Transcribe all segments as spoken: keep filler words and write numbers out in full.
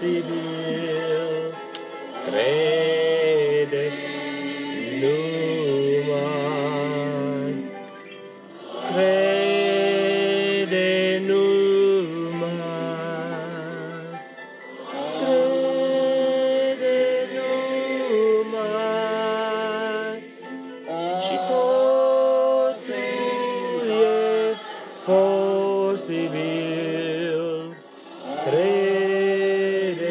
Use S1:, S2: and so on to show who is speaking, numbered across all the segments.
S1: posibil. Crede numai, crede numai, crede numai și totul e posibil. Crede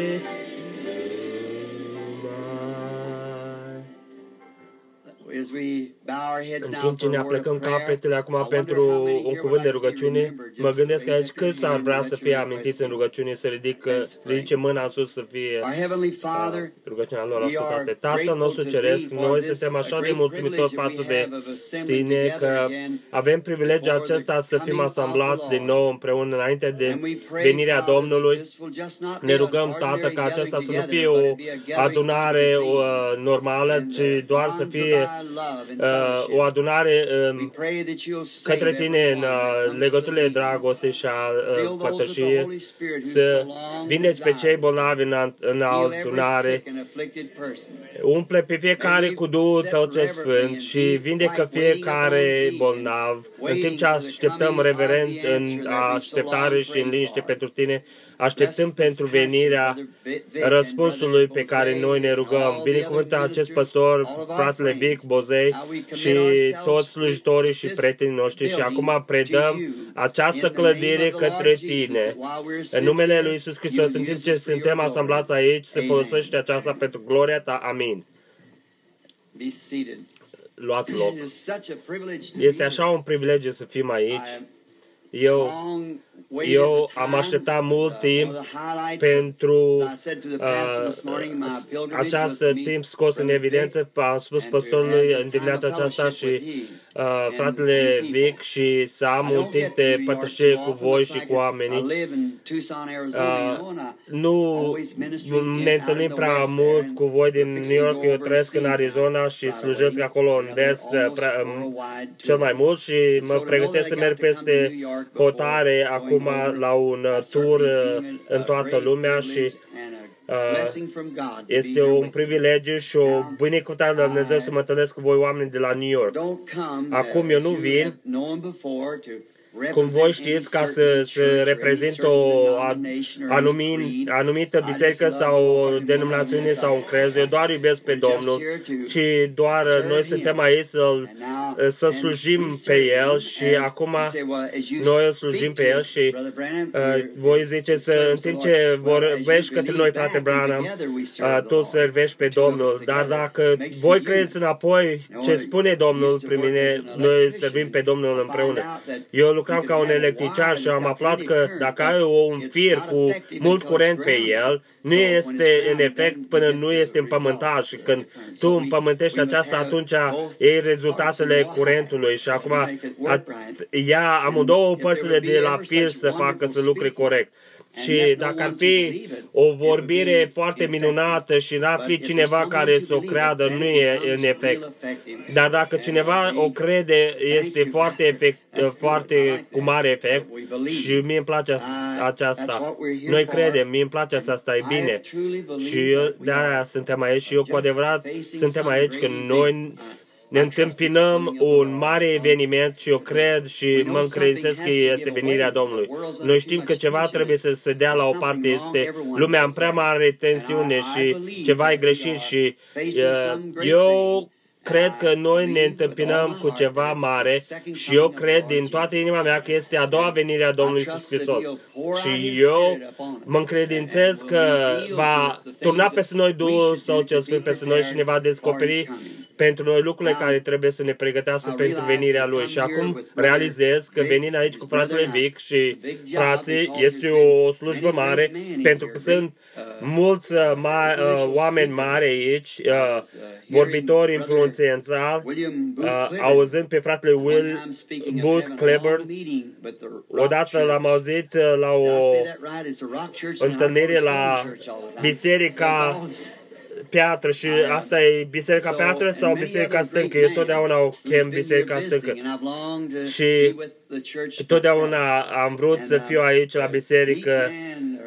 S1: numai. În timp ce ne aplecăm capetele acum pentru un cuvânt de rugăciune, mă gândesc aici câți ar vrea să fie amintiți în rugăciune, să ridică, ridice mâna în sus să fie uh, rugăciunea lor ascultate. Tatăl nostru Ceresc, noi suntem așa de mulțumitori față de Tine că avem privilegiul acesta să fim asamblați din nou împreună înainte de venirea Domnului. Ne rugăm, Tată, ca aceasta să nu fie o adunare uh, normală, ci doar să fie uh, o adunare um, către Tine în uh, legăturile de dragoste și a uh, părtășie, să vindeci pe cei bolnavi în, în adunare, umple pe fiecare cu Duhul Tău cel Sfânt și vindecă fiecare bolnav, în timp ce așteptăm reverent în așteptare și în liniște pentru Tine, așteptăm pentru venirea răspunsului pe care noi ne rugăm. Binecuvântă acest păstor, fratele Vic Bozei și toți slujitorii și prietenii noștri și acum predăm această clădire către Tine. În numele Lui Iisus Hristos, în timp ce suntem asamblați aici, se folosește aceasta pentru gloria Ta. Amin. Luați loc. Este așa un privilegiu să fim aici. Eu, eu am așteptat mult timp pentru uh, acest timp scos în evidență. Am spus păstorului în dimineața aceasta și uh, fratele Vic și să am un timp de părtășie cu voi și cu oamenii. Uh, nu ne întâlnim prea mult cu voi din New York. Eu trăiesc în Arizona și slujesc acolo în vest prea, um, cel mai mult și mă pregătesc să merg peste hotare acum la un tur în toată lumea și uh, este un privilegiu și o binecuvântare de Dumnezeu să mă întâlnesc cu voi oameni de la New York. Acum eu nu vin, cum voi știți, ca să, să reprezint o anumit, anumită biserică sau o denominațiune sau un crez. Eu doar iubesc pe Domnul și doar noi suntem aici să, să slujim pe El și acum noi îl slujim pe El și uh, voi ziceți, în timp ce vorbești către noi, frate Branham, uh, tu servești pe Domnul, dar dacă voi credeți înapoi ce spune Domnul prin mine, noi servim pe Domnul împreună. Eu lucram ca un electrician și am aflat că dacă ai un fir cu mult curent pe el, nu este în efect până nu este împământat și când tu împământești aceasta, atunci iei rezultatele curentului și acum ia amândouă părțile de la fir să facă să lucre corect. Și dacă ar fi o vorbire foarte minunată și n-ar fi cineva care să o creadă, nu e în efect. Dar dacă cineva o crede, este foarte, efect, foarte cu mare efect și mie îmi place aceasta. Noi credem, mie îmi place asta, e bine. Și eu, de aia suntem aici și eu cu adevărat suntem aici că noi ne întâmpinăm un mare eveniment și eu cred și mă încredințez că este venirea Domnului. Noi știm că ceva trebuie să se dea la o parte, este lumea în prea mare tensiune și ceva e greșit și uh, eu cred că noi ne întâmpinăm cu ceva mare și eu cred din toată inima mea că este a doua venire a Domnului Iisus Hristos. Și eu mă încredințez că va turna peste noi Duhul Său cel Sfânt peste noi și ne va descoperi pentru noi lucrurile care trebuie să ne pregătească pentru venirea Lui. Și acum realizez că venind aici cu fratele Vic și frații este o slujbă mare, pentru că sunt mulți ma, uh, oameni mari aici, uh, vorbitori influențiali, uh, auzând pe fratele Will Booth Claiborne. Odată l-am auzit uh, la o întâlnire la biserica Piatră și asta e biserica Piatră sau biserica stâncă? Eu totdeauna o chem biserica stâncă. Și totdeauna am vrut să fiu aici la biserică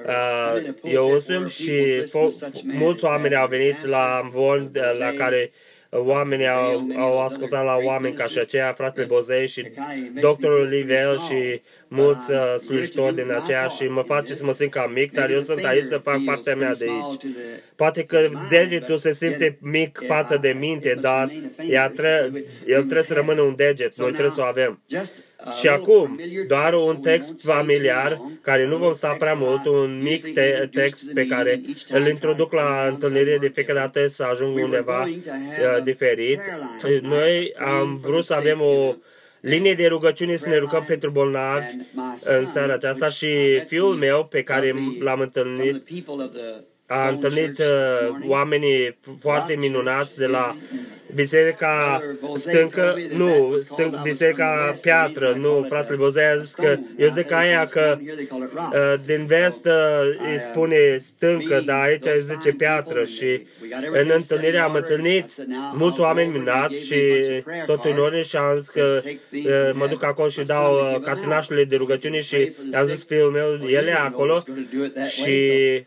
S1: uh, eu însumi și mulți oameni au venit la Amvon, la care oamenii au, au ascultat la oameni ca și aceea, fratele Bozei și doctorul Livel și mulți uh, slujitori din aceea și mă face să mă simt cam mic, dar eu sunt aici să fac partea mea de aici. Poate că degetul se simte mic față de minte, dar ea tre- el trebuie să rămână un deget, noi trebuie să o avem. Și acum, doar un text familiar, care nu vom sta prea mult, un mic te- text pe care îl introduc la întâlnire de fiecare dată să ajung undeva uh, diferit. Noi am vrut să avem o linie de rugăciune, să ne rugăm pentru bolnavi în seara aceasta și fiul meu pe care l-am întâlnit, a întâlnit uh, oamenii foarte minunați de la Biserica Stâncă, nu, stâng, Biserica Piatră, nu, fratele Bozei a zis că, eu zic aia că uh, din vest uh, îi spune stâncă, dar aici îi zice piatră și în întâlnire am întâlnit mulți oameni minunați și tot în ordine și am zis că uh, mă duc acolo și dau uh, cartinașele de rugăciune și am zis fiul meu, ele acolo și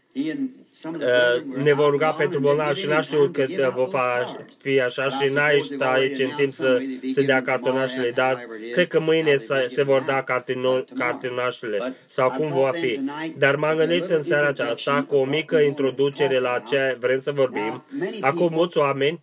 S1: Uh, ne vom ruga pentru bolnavi și n-a știut că uh, va fi așa și n-a ieșit aici în timp să se dea cartonașele, dar cred că mâine se, se vor da cartonașele sau cum va fi. Dar m-am gândit în seara aceasta cu o mică introducere la ce vrem să vorbim. Acum mulți oameni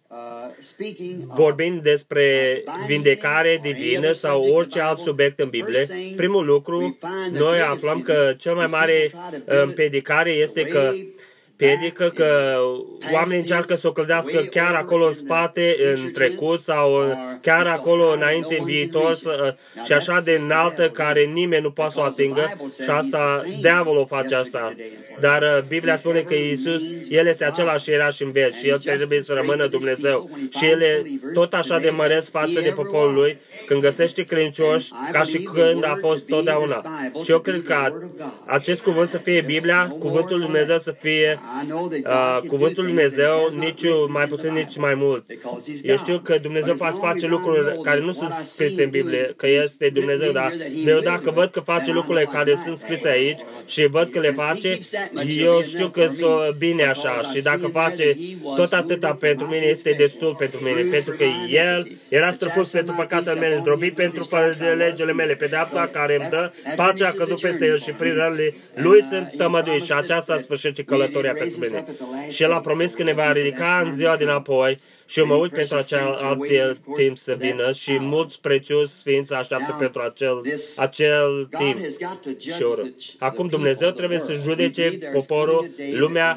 S1: vorbind despre vindecare divină sau orice alt subiect în Biblie, primul lucru, noi aflăm că cel mai mare împiedicare este că piedică că oamenii încearcă să o clădească chiar acolo în spate, în trecut sau chiar acolo înainte, în viitor și așa de înaltă care nimeni nu poate să o atingă și asta, diavolul o face asta. Dar Biblia spune că Iisus, El este același era și în veci și El trebuie să rămână Dumnezeu și El e tot așa de măreț față de poporul Lui când găsește credincioși ca și când a fost totdeauna. Și eu cred că acest cuvânt să fie Biblia, cuvântul Lui Dumnezeu să fie uh, cuvântul Lui Dumnezeu, nici mai puțin, nici mai mult. Eu știu că Dumnezeu poate face lucruri care nu sunt scrise în Biblie, că este Dumnezeu, dar eu dacă văd că face lucrurile care sunt scrise aici și văd că le face, eu știu că sunt bine așa și dacă face tot atâta pentru mine, este destul pentru mine, pentru că El era străpus pentru păcatele mele, zdrobit pentru legile mele, pedeapsa care îmi dă, pacea a căzut peste El și prin rănile Lui sunt tămăduit și aceasta sfârșește călătoria pentru mine. Și El a promis că ne va ridica în ziua din apoi și eu mă uit pentru acel alt timp să vină și mulți prețioși sfinți așteaptă pentru acel, acel timp și oră. Acum Dumnezeu trebuie să judece poporul, lumea.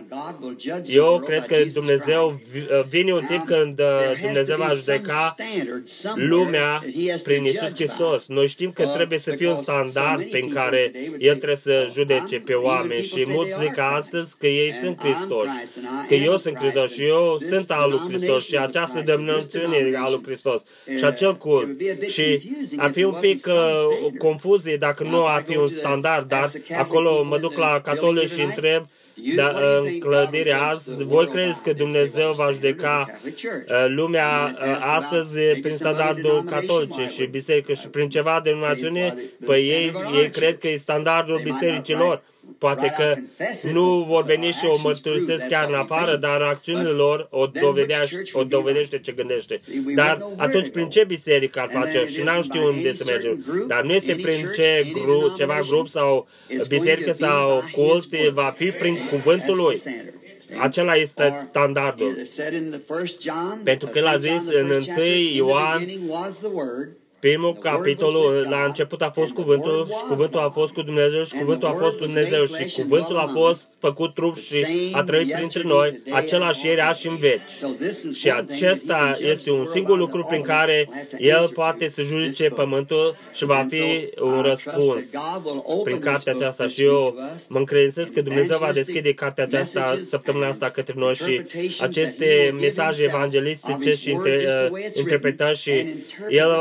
S1: Eu cred că Dumnezeu vine un timp când Dumnezeu va judeca lumea prin Iisus Hristos. Noi știm că trebuie să fie un standard prin care El trebuie să judece pe oameni și mulți zic astăzi că ei sunt Hristos, că eu sunt Hristos și eu sunt al lui Hristos și această denominațiune al lui Hristos și acel cult. Și ar fi un pic uh, confuzie dacă nu ar fi un standard, dar acolo mă duc la catolici și întreb, dar în clădirea azi, voi credeți că Dumnezeu va judeca uh, lumea uh, astăzi prin standardul catolice și biserică și prin ceva denominațiune? Păi ei, ei cred că e standardul bisericilor. Poate că nu vor veni și o mărturisesc chiar în afară, dar acțiunile lor o, o dovedește ce gândește. Dar atunci prin ce biserică ar face? Și n-am știut unde să mergem. Dar nu este prin ce gru, ceva grup sau biserică sau cult, va fi prin cuvântul lui. Acela este standardul. Pentru că el a zis în întâi Ioan, primul capitol, la început a fost cuvântul și cuvântul a fost cu Dumnezeu și cuvântul a fost Dumnezeu și cuvântul a fost făcut trup și a trăit printre noi, același ieri, azi și în veci. Și acesta este un singur lucru prin care El poate să judece pământul și va fi un răspuns prin cartea aceasta. Și eu mă încredințez că Dumnezeu va deschide cartea aceasta săptămâna asta către noi și aceste mesaje evanghelistice și interpretări și El o va da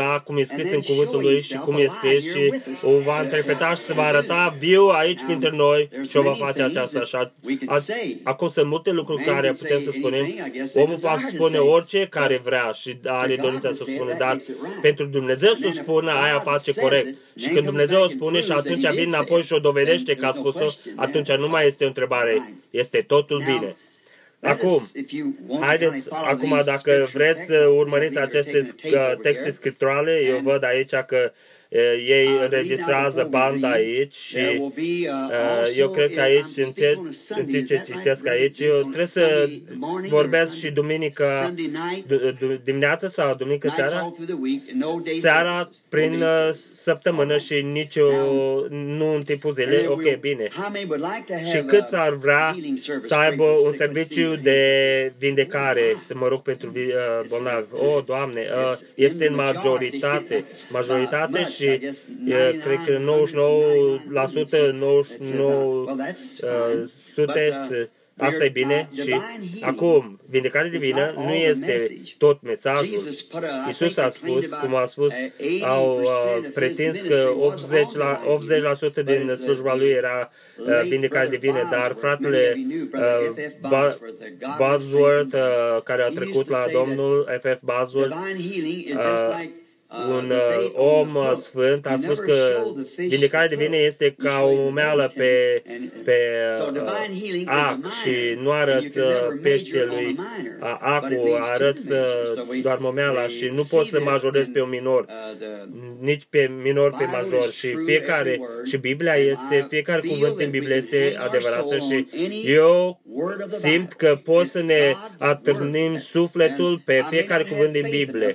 S1: da cum e scris în cuvântul lui și cum e scris și o va interpreta și se va arăta viu aici printre noi și o va face aceasta. Și a, a, acum sunt multe lucruri care putem să spunem. Omul poate spune orice care vrea și are dorința să spună, dar pentru Dumnezeu să spună, aia face corect. Și când Dumnezeu o spune și atunci vine înapoi și o dovedește că a spus-o, atunci nu mai este o întrebare, este totul bine. Acum, haideți, acum dacă vreți să urmăriți aceste texte scripturale, eu văd aici că ei înregistrează banda aici și uh, eu cred că aici, în timp ce citesc aici, eu trebuie să vorbesc și duminica dimineața sau duminică seara, seara prin săptămână și nici nu în timpul zilei. Ok, bine. Și câți ar vrea să aibă un serviciu de vindecare, să mă rog pentru uh, bolnavi? Oh, Doamne, uh, este în majoritate, majoritate și și e, cred că nouăzeci și nouă la sută, nouăzeci și nouă la sută, asta e bine. Și acum, vindecarea divină nu este tot mesajul. Iisus a spus, cum a spus, au uh, pretins că optzeci la sută din slujba lui era uh, vindecare divină, dar fratele uh, Bosworth, uh, care a trecut la Domnul, F F Bosworth, uh, un uh, om uh, sfânt a spus că vindecarea divină este ca o umeală pe, pe uh, ac și nu arăți uh, peștelui uh, acul, arăți uh, doar momeala și nu poți să majorezi pe un minor, nici pe minor pe major. Și fiecare, și Biblia este, fiecare cuvânt din Biblie este adevărată și eu simt că pot să ne atârnim sufletul pe fiecare cuvânt din Biblie.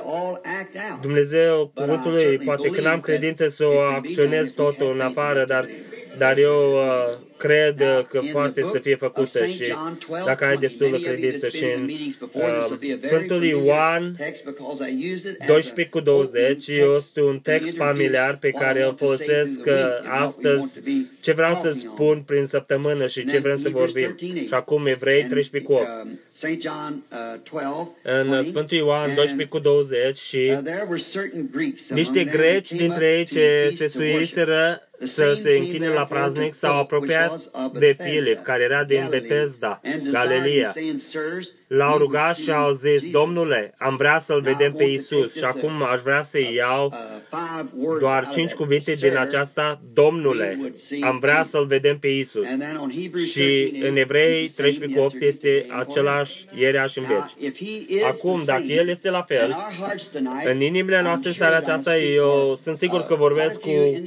S1: Dumnezeu, cuvântul lui, poate că n-am credință să o acționez totul în afară, dar, dar eu uh, cred că poate să fie făcută și dacă ai destulă credință. Și în uh, Sfântul Ioan doisprezece cu douăzeci este un text familiar pe care îl folosesc astăzi, ce vreau să spun prin săptămână și ce vrem să vorbim. Și acum Evrei treisprezece cu opt. În Sfântul Ioan doisprezece cu douăzeci și niște greci dintre ei ce se suiseră să se închine la praznic s-au apropiat de Filip, care era din Betesda, Galileea. L-au rugat și au zis, Domnule, am vrea să-L vedem pe Iisus. Și acum aș vrea să iau doar cinci cuvinte din aceasta, Domnule, am vrea să-L vedem pe Iisus. Și în Evrei treisprezece cu opt este același ieri și în veci. Acum, dacă El este la fel, în inimile noastre seara aceasta, eu sunt sigur că vorbesc cu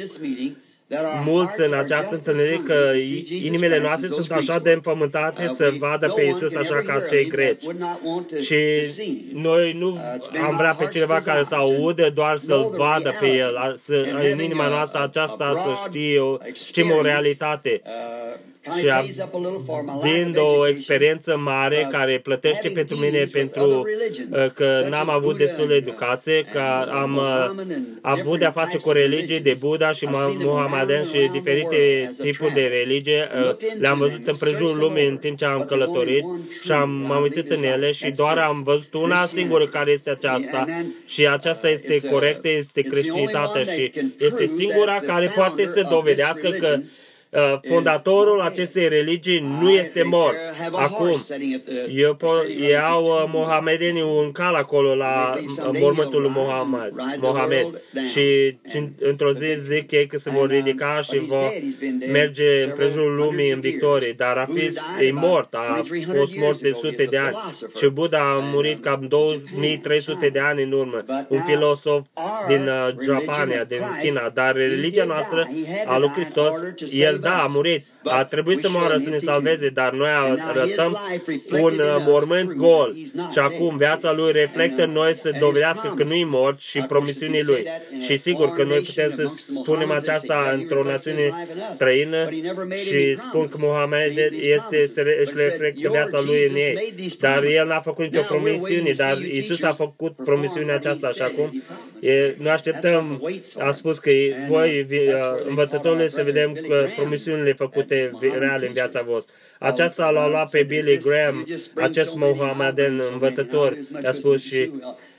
S1: mulți în această întâlnire că inimile noastre sunt așa de înfământate să vadă pe Iisus așa ca cei greci. Și noi nu am vrea pe cineva care să audă, doar să-L vadă pe El, să, în inima noastră aceasta să știe, știm o realitate. Și având o experiență mare care plătește pentru mine pentru că n-am avut destul de educație, că am avut de-a face cu religie de Buddha și Mohamedan și diferite tipuri de religie, le-am văzut în prejurul lumii în timp ce am călătorit și am, m-am uitat în ele și doar am văzut una singură care este aceasta și aceasta este corectă, este creștinitatea și este singura care poate să dovedească că fondatorul acestei religii nu este mort. Acum, eu iau mohamedenii un cal acolo la mormântul lui Mohamed, Mohamed și într-o zi zic ei că se vor ridica și vor merge în prejurul lumii în victorie, dar a fi, e mort, a fost mort de sute de ani și Buddha a murit cam două mii trei sute de ani în urmă, un filosof din Japonia, din China, dar religia noastră a lui Hristos, el da, a murit. A trebuit să moară să ne salveze, dar noi arătăm un mormânt gol. Și acum viața lui reflectă în noi să dovedească că nu-i mort și promisiunii lui. Și sigur că noi putem să spunem aceasta într-o națiune străină și spun că Mohamed este, își reflectă viața lui în ei. Dar el n-a făcut nicio promisiune, dar Iisus a făcut promisiunea aceasta. Și acum e, noi așteptăm, a spus că voi, învățătorile, să vedem că promisiunile făcute reale în viața voastră. Aceasta l-a luat pe Billy Graham, acest Mohamedan învățător, a spus și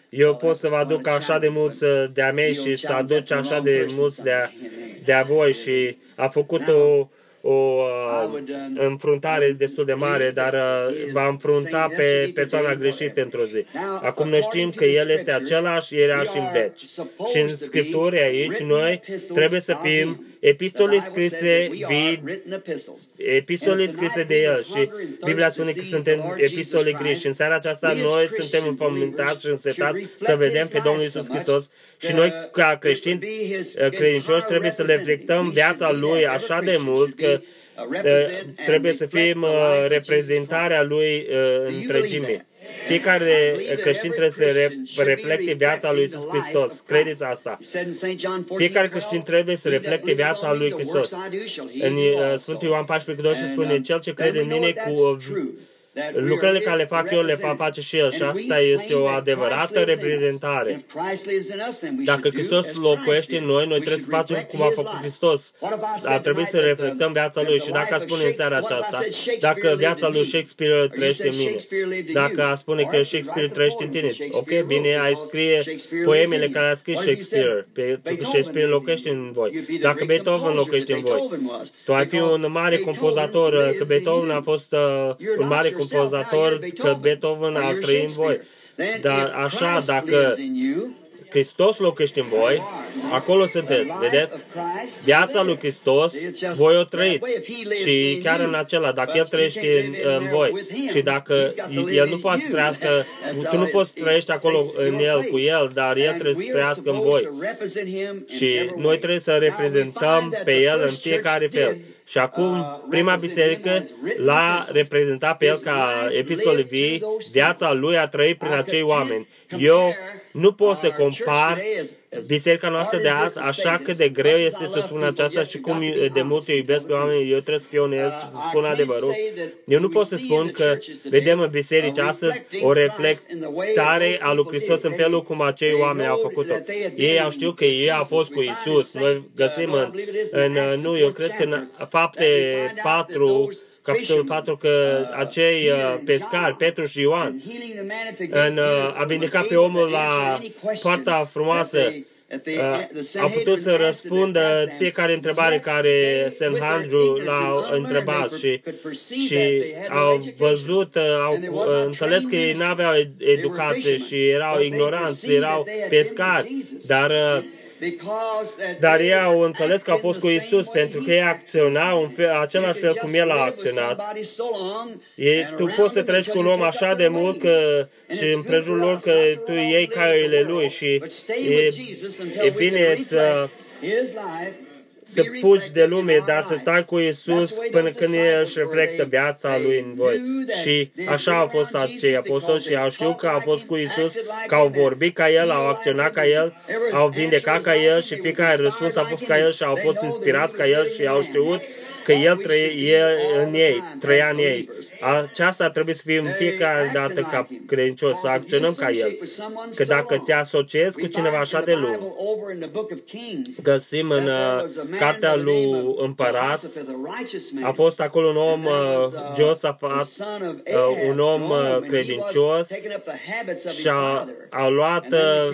S1: eu pot să vă aduc așa de mulți de-a mei și să aduc așa de mulți de-a de voi și a făcut o, o uh, înfruntare destul de mare, dar uh, va înfrunta pe persoana greșită într-o zi. Acum noi știm că El este același, era și în veci. Și în Scripturi aici noi trebuie să fim epistole scrise vii, epistole scrise de El și Biblia spune că suntem epistole greși și în seara aceasta noi suntem înfământați și însetați să vedem pe Domnul Iisus Hristos și noi ca creștini credincioși trebuie să reflectăm viața Lui așa de mult că trebuie să fim reprezentarea Lui întregime. Fiecare creștin trebuie să reflecte viața lui Iisus Hristos. Credeți asta? Fiecare creștin trebuie să reflecte viața lui Hristos. În Sfântul Ioan paisprezece doisprezece spune, cel ce crede în mine cu lucrările care le fac eu, le va face și el. Și asta este o adevărată reprezentare. Dacă Hristos locuiește în noi, noi trebuie să facem cum a făcut Hristos. Ar trebui să reflectăm viața Lui. Și dacă a spune în seara aceasta, dacă viața lui Shakespeare trăiește în mine, dacă a spune că Shakespeare trăiește în tine, ok, bine, ai scrie poemele care a scris Shakespeare, pentru că Shakespeare locuiește în voi. Dacă Beethoven locuiește în voi, tu ai fi un mare compozator, că Beethoven a fost un mare compozator, că Beethoven a trăit în voi. Dar așa, dacă Hristos locuiește în voi, acolo sunteți, vedeți? Viața lui Hristos, voi o trăiți. Și chiar în acela, dacă El trăiește în, în voi și dacă El nu poate să trăiască, tu nu poți să trăiești acolo în El cu El, dar El trebuie să trăiască în voi. Și noi trebuie să reprezentăm pe El în fiecare fel. Și acum, prima biserică l-a reprezentat pe El ca epistole vii, viața Lui a trăit prin acei oameni. Eu nu pot să compar biserica noastră de azi, așa cât de greu este să spun aceasta și cum de mult eu iubesc pe oameni, eu trebuie să fiu onest și să spun adevărul. Eu nu pot să spun că vedem în biserici astăzi o reflectare a lui Hristos în felul cum acei oameni au făcut-o. Ei au știut că ei au fost cu Iisus. Noi găsim în, în nu, eu cred că în Fapte patru, capitolul patru, că acei uh, pescari, Petru și Ioan, în, uh, a vindecat pe omul la poarta frumoasă, uh, au putut să răspundă fiecare întrebare care Sanhedrin l-au întrebat și, și au văzut, uh, au uh, înțeles că ei n-aveau educație și erau ignoranți, erau pescari, dar uh, Dar ei au înțeles că au fost cu Iisus pentru că ei acționau în fel, același fel cum El a acționat. Ei, tu poți să treci cu un om așa de mult că, și în prejurul lor că tu iei caiile lui și e, e bine să să fugi de lume, dar să stai cu Iisus până când El își reflectă viața Lui în voi. Și așa au fost acei apostoli și au știut că au fost cu Iisus, că au vorbit ca El, au acționat ca El, au vindecat ca El și fiecare răspuns a fost ca El și au fost inspirați ca El și au știut că El trăie în ei, trăia în ei. Aceasta ar trebui să fie în fiecare dată ca credincios, să acționăm ca El. Că dacă te asociezi cu cineva așa de lung, găsim în uh, cartea lui Împărați, a fost acolo un om, uh, Josafat, uh, un om uh, credincios și a, a luat uh,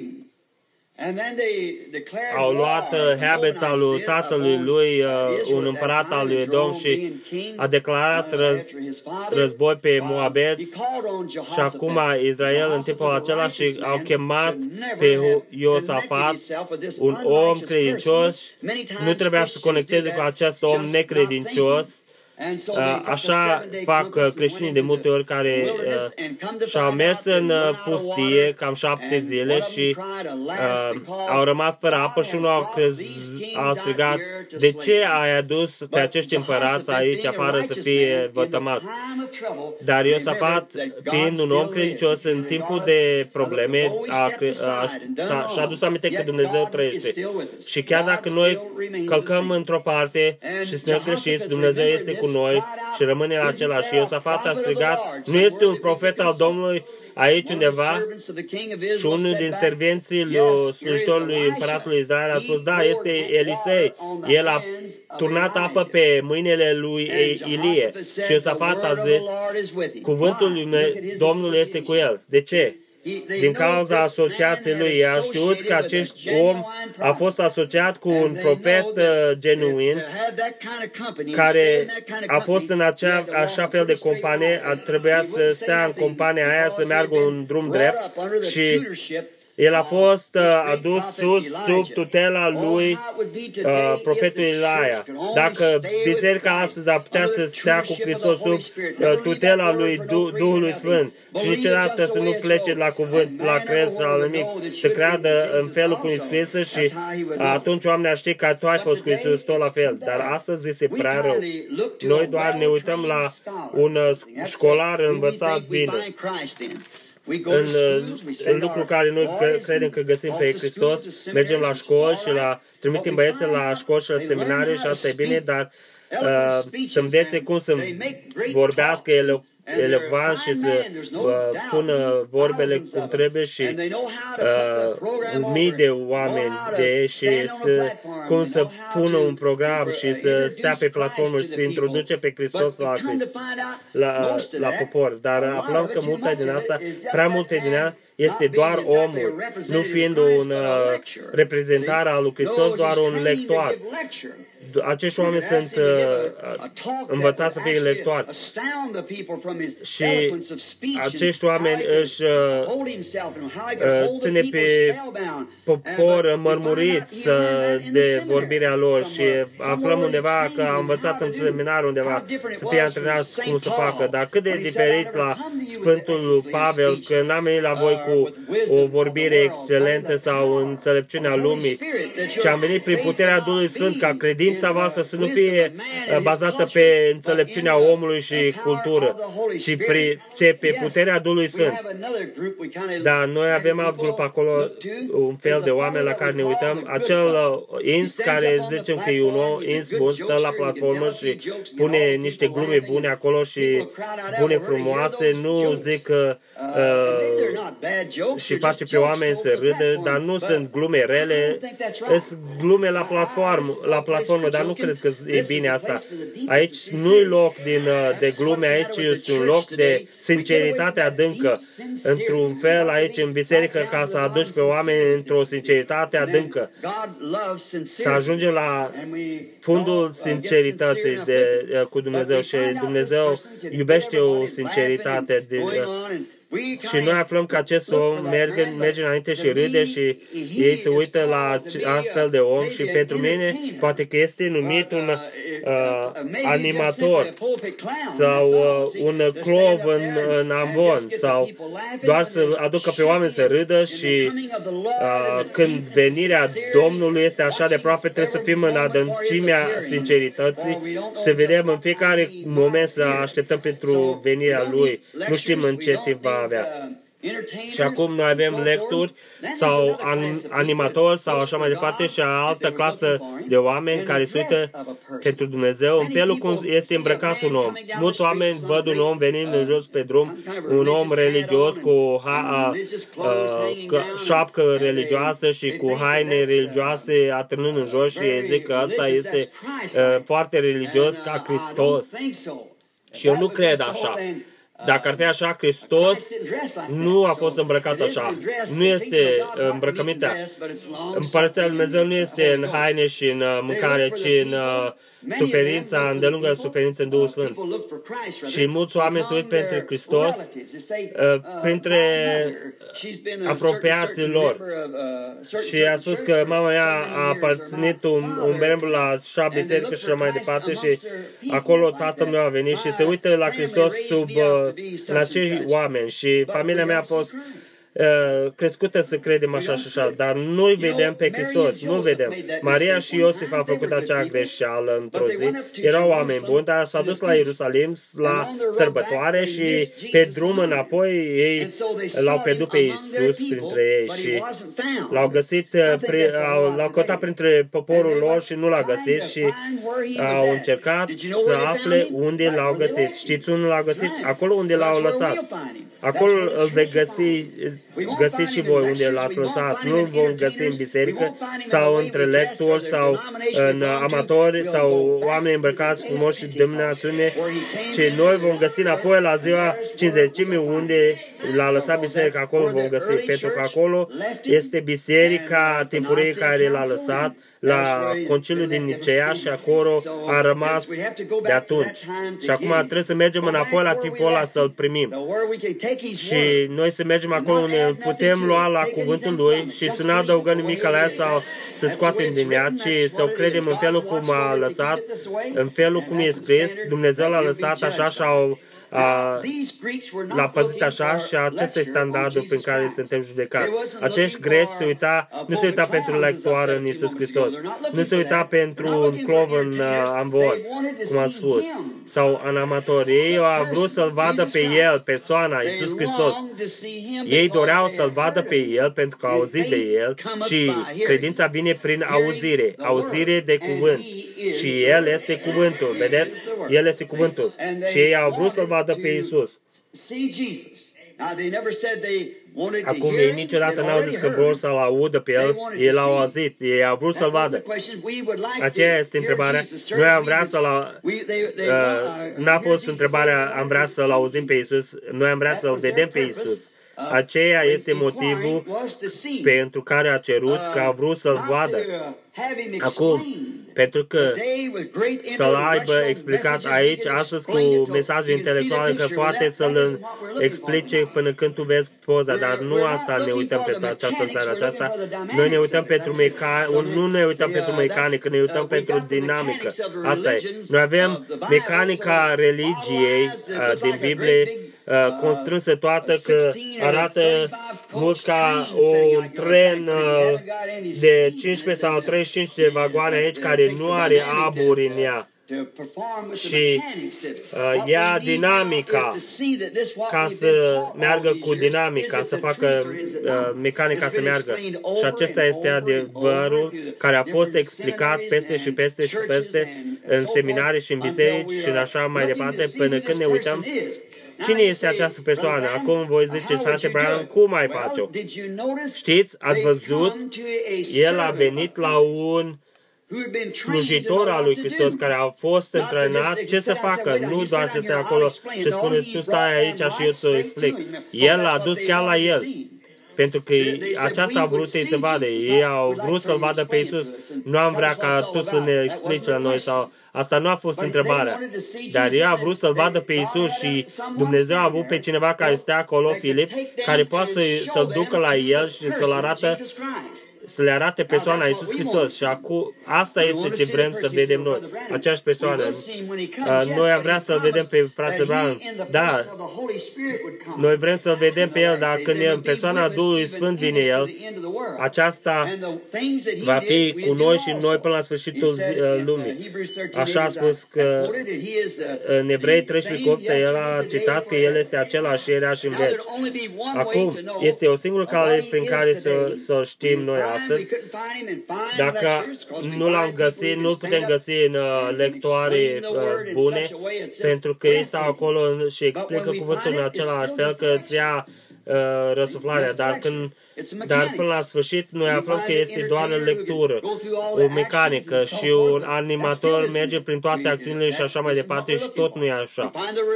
S1: au luat uh, habits al lui tatălui lui, uh, un împărat al lui Edom și a declarat răz, război pe Moabeți și acum Israel în timpul acela și au chemat pe Iosafat, un om credincios, nu trebuia să conecteze cu acest om necredincios. Așa fac creștinii de multe ori care uh, și-au mers în pustie cam șapte zile și uh, au rămas fără apă și unul a, crez, a strigat, de ce ai adus pe acești împărați aici afară să fie vătămați? Dar Iosafat, fiind un om credincios în timpul de probleme, a, a, a, și-a adus aminte că Dumnezeu trăiește. Și chiar dacă noi călcăm într-o parte și suntem greșiți, Dumnezeu este cu noi și rămâne la același. Și Iosafat a strigat, nu este un profet al Domnului aici undeva? Și unul din servenții lui slujitorului împăratului Israel a spus, da, este Elisei. El a turnat apă pe mâinile lui Ilie. Și Iosafat a zis, cuvântul lui Domnul este cu el. De ce? din cauza asociației lui. Ei au știut că acest om a fost asociat cu un profet genuin care a fost în acea, așa fel de companie, a trebuia să stea în compania aia, să meargă un drum drept și el a fost uh, adus sus sub tutela lui uh, profetul Ilaia. Dacă biserica astăzi ar putea să stea cu Hristos sub uh, tutela lui du Duhului Sfânt și niciodată să nu plece la cuvânt, la crez sau la nimic, să creadă în felul cum e scrisă și uh, atunci oamenii ar ști că tu ai fost cu Iisus tot la fel. Dar astăzi este prea rău. Noi doar ne uităm la un uh, școlar învățat bine. În, în lucru care noi credem că găsim pe Hristos, mergem la școli și la, trimitem băieții la școli și la seminarii și asta e bine, dar uh, să învețe cum să vorbească ele elevant și să uh, pună vorbele cum trebuie și uh, mii de oameni de și să, cum să pună un program și să stea pe platformă și să introduce pe Hristos la, la, la popor. Dar aflăm că multe din asta, prea multe din ea, este doar omul, nu fiind un uh, reprezentar al lui Hristos, doar un lector. Acești oameni sunt uh, învățați să fie lectori. Și acești oameni își uh, uh, ține pe popor mărmuriți uh, de vorbirea lor și aflăm undeva că a învățat în seminar undeva să fie antrenați cum să facă. Dar cât de diferit la Sfântul Pavel, că n-am venit la voi cu o vorbire excelentă sau înțelepciunea lumii, ci am venit prin puterea Duhului Sfânt ca credința voastră să nu fie bazată pe înțelepciunea omului și cultură, ci pe, pe puterea Duhului Sfânt. Dar noi avem alt grup acolo, un fel de oameni la care ne uităm. Acel uh, ins care zicem că e un nou ins bun, stă la platformă și pune niște glume bune acolo și bune frumoase, nu zic că uh, și face pe oameni să râdă, dar nu sunt glume rele, sunt glume la platformă, la platformă, dar nu cred că e bine asta. Aici nu-i loc din, de glume, aici este un loc de sinceritate adâncă. Într-un fel aici în biserică ca să aduci pe oameni într-o sinceritate adâncă. Să ajungem la fundul sincerității de, cu Dumnezeu și Dumnezeu iubește o sinceritate de, și noi aflăm că acest om merge, merge înainte și râde și ei se uită la astfel de om și pentru mine poate că este numit un uh, animator sau uh, un clov în, în amvon sau doar să aducă pe oameni să râdă și uh, când venirea Domnului este așa de aproape trebuie să fim în adâncimea sincerității, să vedem în fiecare moment să așteptăm pentru venirea Lui. Nu știm în ce timp va avea. Și acum noi avem lecturi sau animatori sau așa mai departe și altă clasă de oameni care se uită pentru Dumnezeu în felul cum este îmbrăcat un om. Mulți oameni văd un om venind în jos pe drum, un om religios cu o ha, uh, șapcă religioasă și cu haine religioase atârnând în jos și ei zic că asta este uh, foarte religios ca Hristos. Și eu nu cred așa. Dacă ar fi așa, Hristos nu a fost îmbrăcat așa. Nu este îmbrăcămintea. Împărăția Lui Dumnezeu nu este în haine și în mâncare, ci în suferința, îndelungă suferință în Duhul Sfânt. Și mulți oameni se uit pentru Hristos printre apropiații lor. Și a spus că mama mea a aparținut un, un membru la așa biserică și așa mai departe și acolo tatăl meu a venit și se uită la Hristos sub în acei oameni și familia mea a fost uh, crescută să credem așa și așa, dar nu-i vedem pe Hristos, nu vedem. Maria și Iosif au făcut acea greșeală într-o zi, erau oameni buni, dar s-au dus la Ierusalim la sărbătoare și pe drum înapoi ei l-au pierdut pe Iisus printre ei și l-au găsit, l-au căutat printre poporul lor și nu l-au găsit și au încercat să afle unde l-au găsit. Știți unde l-au găsit? Acolo unde l-au lăsat. Acolo îl vei găsi găsi și voi unde l-ați lăsat. Nu vom găsi în biserică sau între lectori sau în amatori sau oameni îmbrăcați frumos și denominațiune, ci noi vom găsi înapoi la ziua cincizecimii unde l-a lăsat biserica, acolo vom găsi, pentru că acolo este biserica timpurie care l-a lăsat la conciliul din Nicea și acolo a rămas de atunci. Și acum trebuie să mergem înapoi la timpul ăla să-l primim. Și noi să mergem acolo unde putem lua la cuvântul lui și să nu adăugăm nimic la ea sau să scoatem din ea, ci să o credem în felul cum a lăsat, în felul cum e scris. Dumnezeu l-a lăsat așa și au l-a păzit așa și acesta e standardul prin care suntem judecați. Acești greci se uita, nu se uita pentru lectoare în Iisus Hristos, nu se uita pentru un clov în amvor, cum am spus, sau în amator. Ei au vrut să-L vadă pe El, persoana, Iisus Hristos. Ei doreau să-L vadă pe El pentru că au auzit de El și credința vine prin auzire, auzire de cuvânt. Și El este cuvântul, vedeți? El este cuvântul. Și ei au vrut să-L vadă pe Iisus. Acum ei niciodată n-au zis că vor să-L audă pe El, ei L-au auzit, ei au vrut să-L vadă. Aceea este întrebarea. Noi am vrea să-L... Uh, n-a fost întrebarea am vrea să-L auzim pe Iisus, noi am vrea să-L vedem pe Iisus. Aceea este motivul pentru care a cerut că a vrut să-L vadă. Acum, pentru că să-L aibă explicat aici, astăzi cu mesaje intelectuale, că poate să-L explice până când tu vezi poza, dar nu asta ne uităm pentru această seară aceasta. Noi ne uităm pentru mecanică, nu ne uităm pentru mecanică, ne uităm pentru dinamică. Asta e. Noi avem mecanica religiei uh, din Biblie, Uh, constrânsă toată, că arată mult ca un tren uh, de cincisprezece sau treizeci și cinci de vagoane aici care nu are aburi în ea. Și uh, ia dinamica ca să meargă cu dinamica, să facă uh, mecanica să meargă. Și acesta este adevărul care a fost explicat peste și peste și peste în seminarii și în biserici și în așa mai departe, până când ne uităm cine este această persoană. Acum voi ziceți, frate Branham, cum ai face-o? Știți, ați văzut, el a venit la un slujitor al lui Hristos care a fost antrenat ce să facă, nu doar să stea acolo și spune, tu stai aici și eu să explic. El l-a dus chiar la el. Pentru că aceasta a vrut ei să vadă. Ei au vrut să-L vadă pe Iisus. Nu am vrea ca tu să ne explici la noi sau... Asta nu a fost întrebarea. Dar ei au vrut să-L vadă pe Iisus și Dumnezeu a avut pe cineva care stea acolo, Filip, care poate să, să-L ducă la el și să-L arată, să le arate persoana Iisus Hristos. Și acum, asta este ce vrem să vedem noi. Aceeași persoană. Noi am vrea să-L vedem pe frate Branham. Da, noi vrem să-L vedem pe el, dar când în persoana Duhului Sfânt vine el, aceasta va fi cu noi și noi până la sfârșitul lumii. Așa a spus că în Evrei treisprezece opt el a citat că el este același ieri și în veci. Acum, este o singură cale prin care să, să știm noi astăzi. Dacă nu l-am găsit, nu-l putem găsi în uh, lectoare uh, bune, pentru că ei stau acolo și explică cuvântul în același fel, că îți ia uh, răsuflarea, dar când Dar până la sfârșit noi aflăm că este doar o lectură, o mecanică și un animator merge prin toate acțiunile și așa mai departe și tot nu e așa.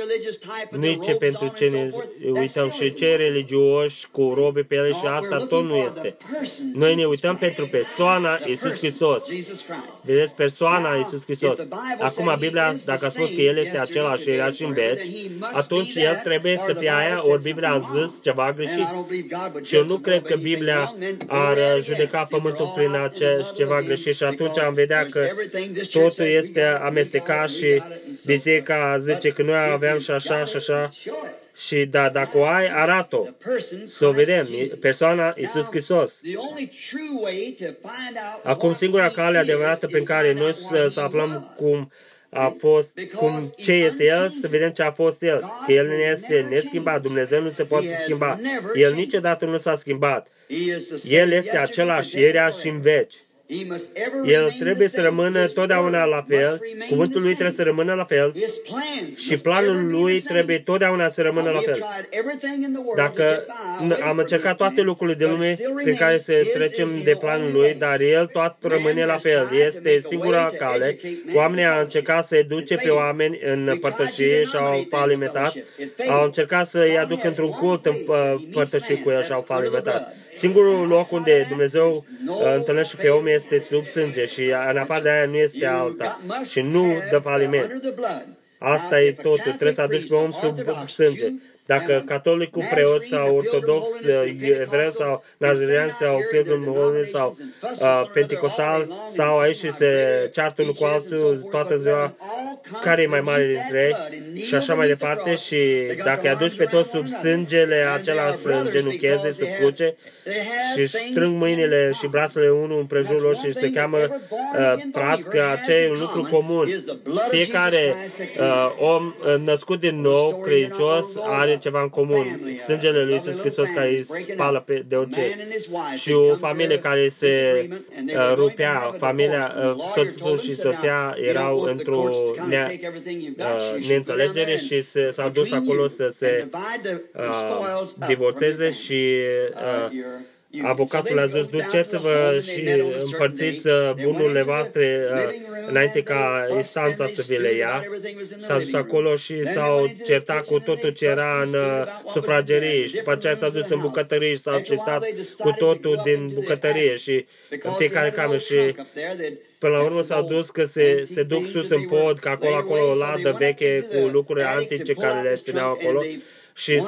S1: Nici pentru ce ne uităm și cei religioși cu robe pe ele și asta tot nu este. Noi ne uităm pentru persoana Iisus Hristos. Vedeți, persoana Iisus Hristos. Acum Biblia, dacă a spus că El este același era și în veci, atunci El trebuie să fie aia, ori Biblia a zis ceva greșit. Și eu nu cred că Biblia ar judeca pământul prin acest ceva greșit și atunci am vedea că totul este amestecat și biserica zice că noi aveam și așa și așa. Și da, dacă o ai, arată-o. Să o vedem. Persoana Iisus Hristos. Acum, singura cale adevărată prin care noi să, să aflăm cum a fost, cum, ce este El, să vedem ce a fost El. Că El ne este neschimbat. Dumnezeu nu se poate schimba. El niciodată nu s-a schimbat. El este același ieri și în veci. El trebuie să rămână totdeauna la fel, cuvântul lui trebuie să rămână la fel și planul lui trebuie totdeauna să rămână la fel. Dacă am încercat toate lucrurile de lume prin care să trecem de planul lui, dar el tot rămâne la fel. Este singura cale. Oamenii au încercat să educe pe oameni în părtășie și au falimentat. Au încercat să-i aducă într-un cult în părtășie cu el și au falimentat. Singurul loc unde Dumnezeu uh, întâlnește pe om este sub sânge și în afară de aia nu este alta și nu dă faliment. Asta e totul. Trebuie să aduci pe om sub sânge. Dacă catolicul, preot sau ortodox, evreu sau nazarean sau pilgrim holiness sau uh, pentecostal sau aici și se ceartă unul cu altul toată ziua, care e mai mare dintre ei și așa mai departe, și dacă îi aduci pe toți sub sângele acela să îngenucheze, să cruce și strâng mâinile și brațele unul împrejurul lor și se cheamă uh, prască, aceea e un lucru comun. Fiecare uh, om uh, născut din nou, credincios, are ceva în comun. Sângele lui Iisus Hristos care îi spală pe, de orice. Și o familie care se uh, rupea, familia, uh, soțul și soția erau într-o nea, uh, neînțelegere și se, s-au dus acolo să se uh, divorțeze și uh, avocatul a zis, duceți-vă și împărțiți bunurile voastre înainte ca instanța să vi le ia. S-a dus acolo și s-au certat cu totul ce era în sufragerie și după aceea s-a dus în bucătărie și s-au certat cu totul din bucătărie și în fiecare cameră și până la urmă s-au dus că se, se duc sus în pod, că acolo, acolo o ladă veche cu lucruri antice care le țineau acolo. Și,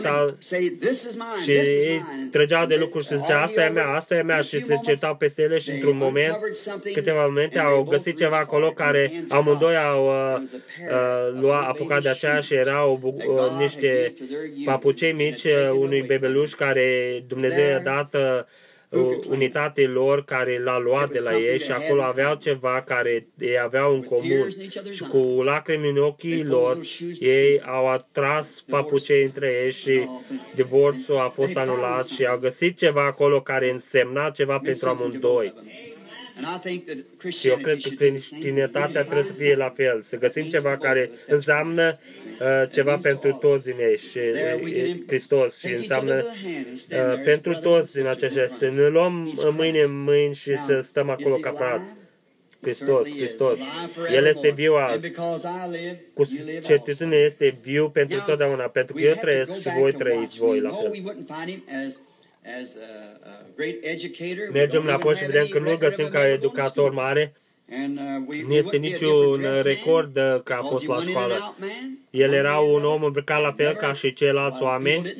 S1: și ei trăgeau de lucruri și zicea, asta e mea, asta e mea, și se certau peste ele și într-un moment, câteva momente, au găsit ceva acolo care amândoi au uh, uh, luat, apucat de aceea și erau uh, niște papucei mici uh, unui bebeluș care Dumnezeu i-a dat uh, unitatea lor care l-a luat de la ei și acolo aveau ceva care ei aveau în comun și cu lacrimi în ochii lor ei au atras papucei între ei și divorțul a fost anulat și au găsit ceva acolo care însemna ceva pentru amândoi. Și eu cred că creștinătatea trebuie să fie la fel, să găsim ceva care înseamnă uh, ceva pentru toți din ei și uh, Hristos și înseamnă uh, pentru toți din aceștia, să ne luăm mâine în mâini și să stăm acolo ca frați. Hristos, Hristos. El este viu azi. Cu certitudine este viu pentru totdeauna, pentru că eu trăiesc și voi trăiți voi la fel. Mergem înapoi și vedem că nu-l găsim ca educator mare. Nu este niciun record că a fost la școală. El era un om îmbrăcat la fel ca și ceilalți oameni.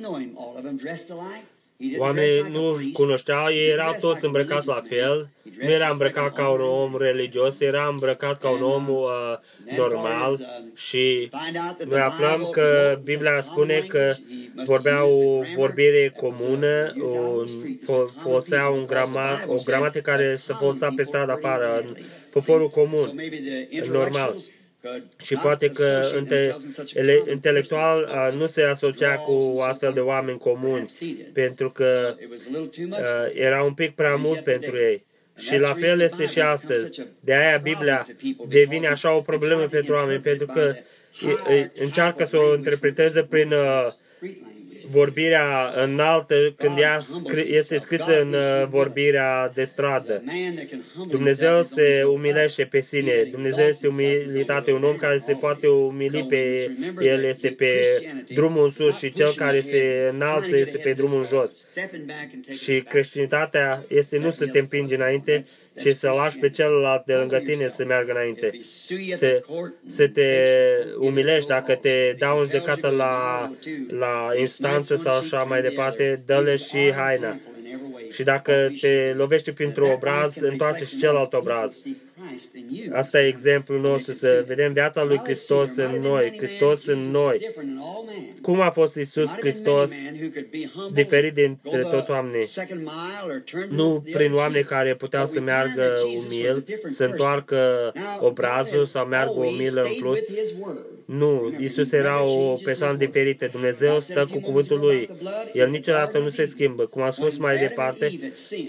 S1: Oamenii nu cunoșteau, ei erau toți îmbrăcați la fel. Nu era îmbrăcat ca un om religios, era îmbrăcat ca un om uh, normal și noi aflăm că Biblia spune că vorbea o vorbire comună, un, folosea un grama, o gramatică care se folosea pe stradă afară, în poporul comun, normal. Și poate că inte, ele, intelectual uh, nu se asocia cu astfel de oameni comuni, pentru că uh, era un pic prea mult pentru ei. Și la fel este și astăzi. De aia Biblia devine așa o problemă pentru oameni, pentru că încearcă să o interpreteze prin uh, vorbirea înaltă când ea este scrisă în vorbirea de stradă. Dumnezeu se umilește pe sine. Dumnezeu este umilitate. Un om care se poate umili pe el este pe drumul în sus și cel care se înalță este pe drumul în jos. Și creștinitatea este nu să te împingi înainte, ci să lași pe celălalt de lângă tine să meargă înainte. Să, să te umilești dacă te dau în judecată la, la instanță sau așa mai departe, dă-le și haina. Și dacă te lovește printr-un obraz, întoarce și celălalt obraz. Asta e exemplul nostru, să vedem viața lui Hristos în noi, Hristos în noi. Cum a fost Iisus Hristos diferit dintre toți oamenii? Nu prin oameni care puteau să meargă umil, să întoarcă obrazul sau meargă umilă în plus. Nu, Iisus era o persoană diferită. Dumnezeu stă cu cuvântul Lui. El niciodată nu se schimbă. Cum a spus mai departe,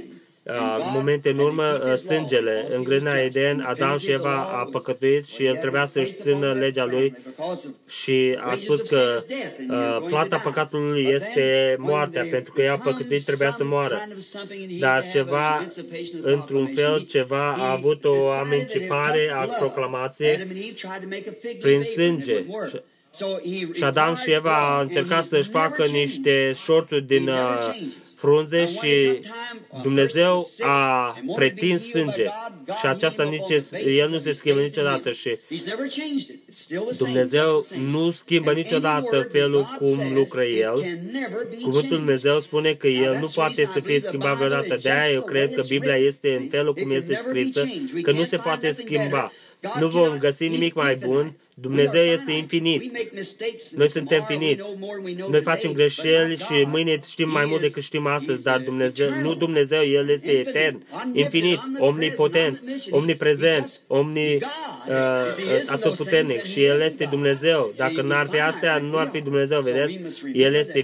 S1: momente în urmă, sângele. În grădina Eden, Adam și Eva a păcătuit și el trebuia să-și țină legea lui și a spus că uh, plata păcatului este moartea, pentru că ea a păcătuit, trebuia să moară. Dar ceva, într-un fel, ceva a avut o amencipare a proclamației prin sânge. Și Adam și Eva au încercat să-și facă niște șorturi din uh, frunze și Dumnezeu a pretins sânge. Și aceasta nici, el nu se schimbă niciodată și Dumnezeu nu schimbă niciodată felul cum lucră El. Cuvântul Dumnezeu spune că El nu poate să fie schimbat vreodată. De-aia eu cred că Biblia este în felul cum este scrisă, că nu se poate schimba. Nu vom găsi nimic mai bun. Dumnezeu este infinit. Noi suntem finiți. Noi facem greșeli și mâine știm mai mult decât știm astăzi, dar Dumnezeu, nu Dumnezeu, El este etern, infinit, omnipotent, omniprezent, omni, uh, atotputernic și El este Dumnezeu. Dacă n-ar fi astea, nu ar fi Dumnezeu, vedeți? El este